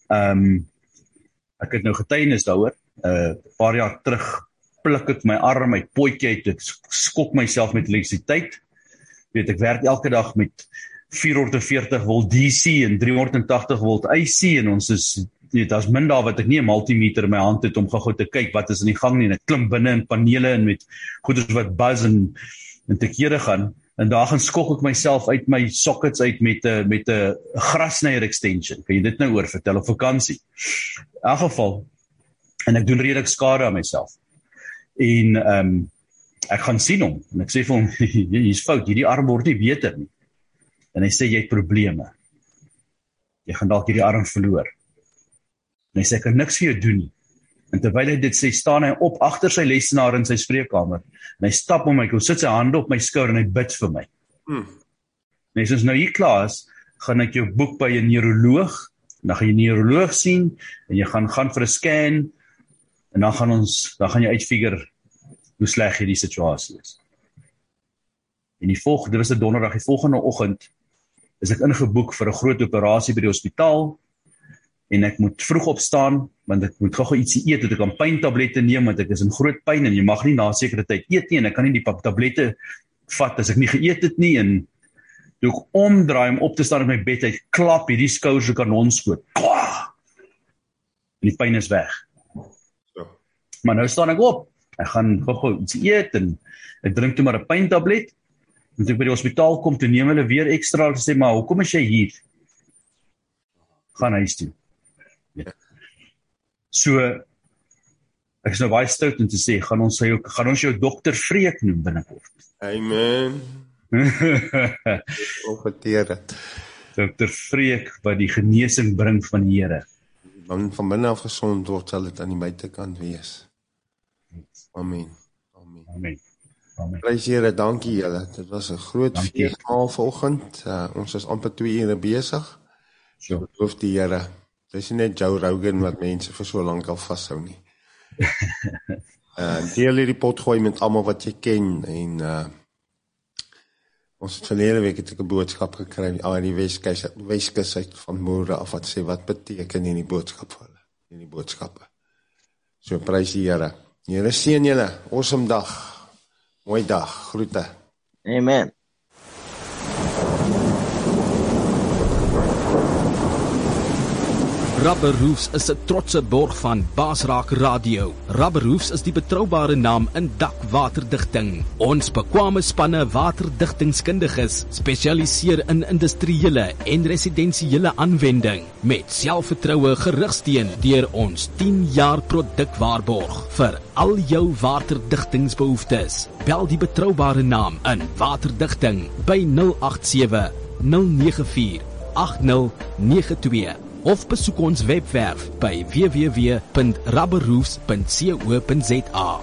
ek het nou getuienis daaroor, 'n paar jaar terug pluk ek my arm, my potjie uit, ek skok myself met elektrisiteit. Ek werk elke dag met 440 volt DC en 380 volt AC en ons is, daar's min daar wat ek nie 'n multimeter in my hand het om gou te kyk wat is in die gang nie, en ek klim binne in panele en met goeders wat buzz en te kere gaan, en daar gaan skok ek myself uit my sockets uit met 'n grasnyer extension. Kan jy dit nou oor vertel op vakansie? In elk geval, en ek doen redelik skade aan myself. En ek gaan sien hom, en ek sê vir hom, hier's fout, hierdie arm word nie beter nie. En hy sê, jy het probleme. Jy gaan dalk hierdie arm verloor. En hy sê, ek kan niks vir jou doen nie. En terwyl hy dit sê, staan hy op agter sy lesenaar in sy spreekkamer, en hy stap om my, hy sit sy hande op my skouer en hy bid vir my. En hy sê, as nou hier klaar is, gaan ek jou boek by 'n neuroloog, en dan gaan jy 'n neuroloog sien, en jy gaan vir 'n scan, en dan gaan jy uitfigure hoe sleg hierdie situasie is. En dit was 'n donderdag, die volgende oggend is ek ingeboek vir 'n groot operasie by die hospitaal, en ek moet vroeg opstaan, want ek moet gou ietsie eet, dat ek kan pyntablette neem, want ek is in groot pyn, en jy mag nie na 'n sekere tyd eet nie, en ek kan nie die tablette vat as ek nie geëet het nie, en toe ek omdraai om op te staan in my bed, hy klap hierdie skouers 'n kanonskoot. En die pyn is weg. Maar nou staan ek op, ek gaan gou iets eet, en ek drink toe maar 'n pyntablet, en toe ek by die hospitaal kom, toe neem hulle weer ekstra, en sê, maar hoekom is jy hier? Gaan huis toe. Ja. So, ek is nou baie stout om te sê, gaan ons jou dokter Freek noem binnekort. Amen. Profeteer dit. Dokter Freek, wat die genesing bring van die Here. Want van binne af gesond word, sal dit aan die buitekant wees. Amen. Amen. Amen. Amen. Prys Here, dankie julle. Dit was 'n groot feesmaal vanoggend. Ons is amper 2 ure besig. So. Loof die Here. Dis nie net Joe Rogan wat mense vir so lank al vashou nie. Deel hierdie pot gooi met almal wat jy ken en ons het verlede week 'n boodskap gekry aan die Weskus uit van Moere af wat sê wat beteken hierdie boodskap vir hulle, hierdie boodskappe. So prys die Here. Here seën julle. Awesome dag. Mooi dag. Groete. Amen. Rubber Roofs is 'n trotse borg van Basraak Radio. Rubber Roofs is die betroubare naam in dakwaterdigting. Ons bekwame spanne waterdigtingskundiges spesialiseer in industriële en residensiële aanwending met selfvertroue gerugsteun deur ons 10 jaar produkwaarborg vir al jou waterdigtingsbehoeftes. Bel die betroubare naam in waterdigting by 087 094 8092. Of besoek ons webwerf by www.rubberroofs.co.za.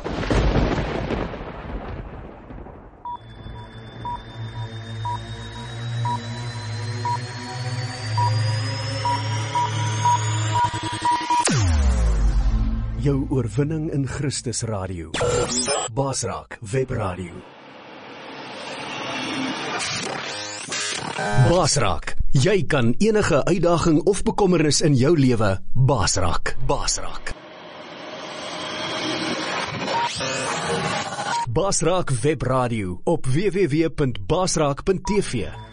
Jou oorwinning in Christus Radio. Basraak Webradio. Basraak. Jy kan enige uitdaging of bekommernis in jou lewe basraak. Basraak. Basraak Webradio op www.basraak.tv.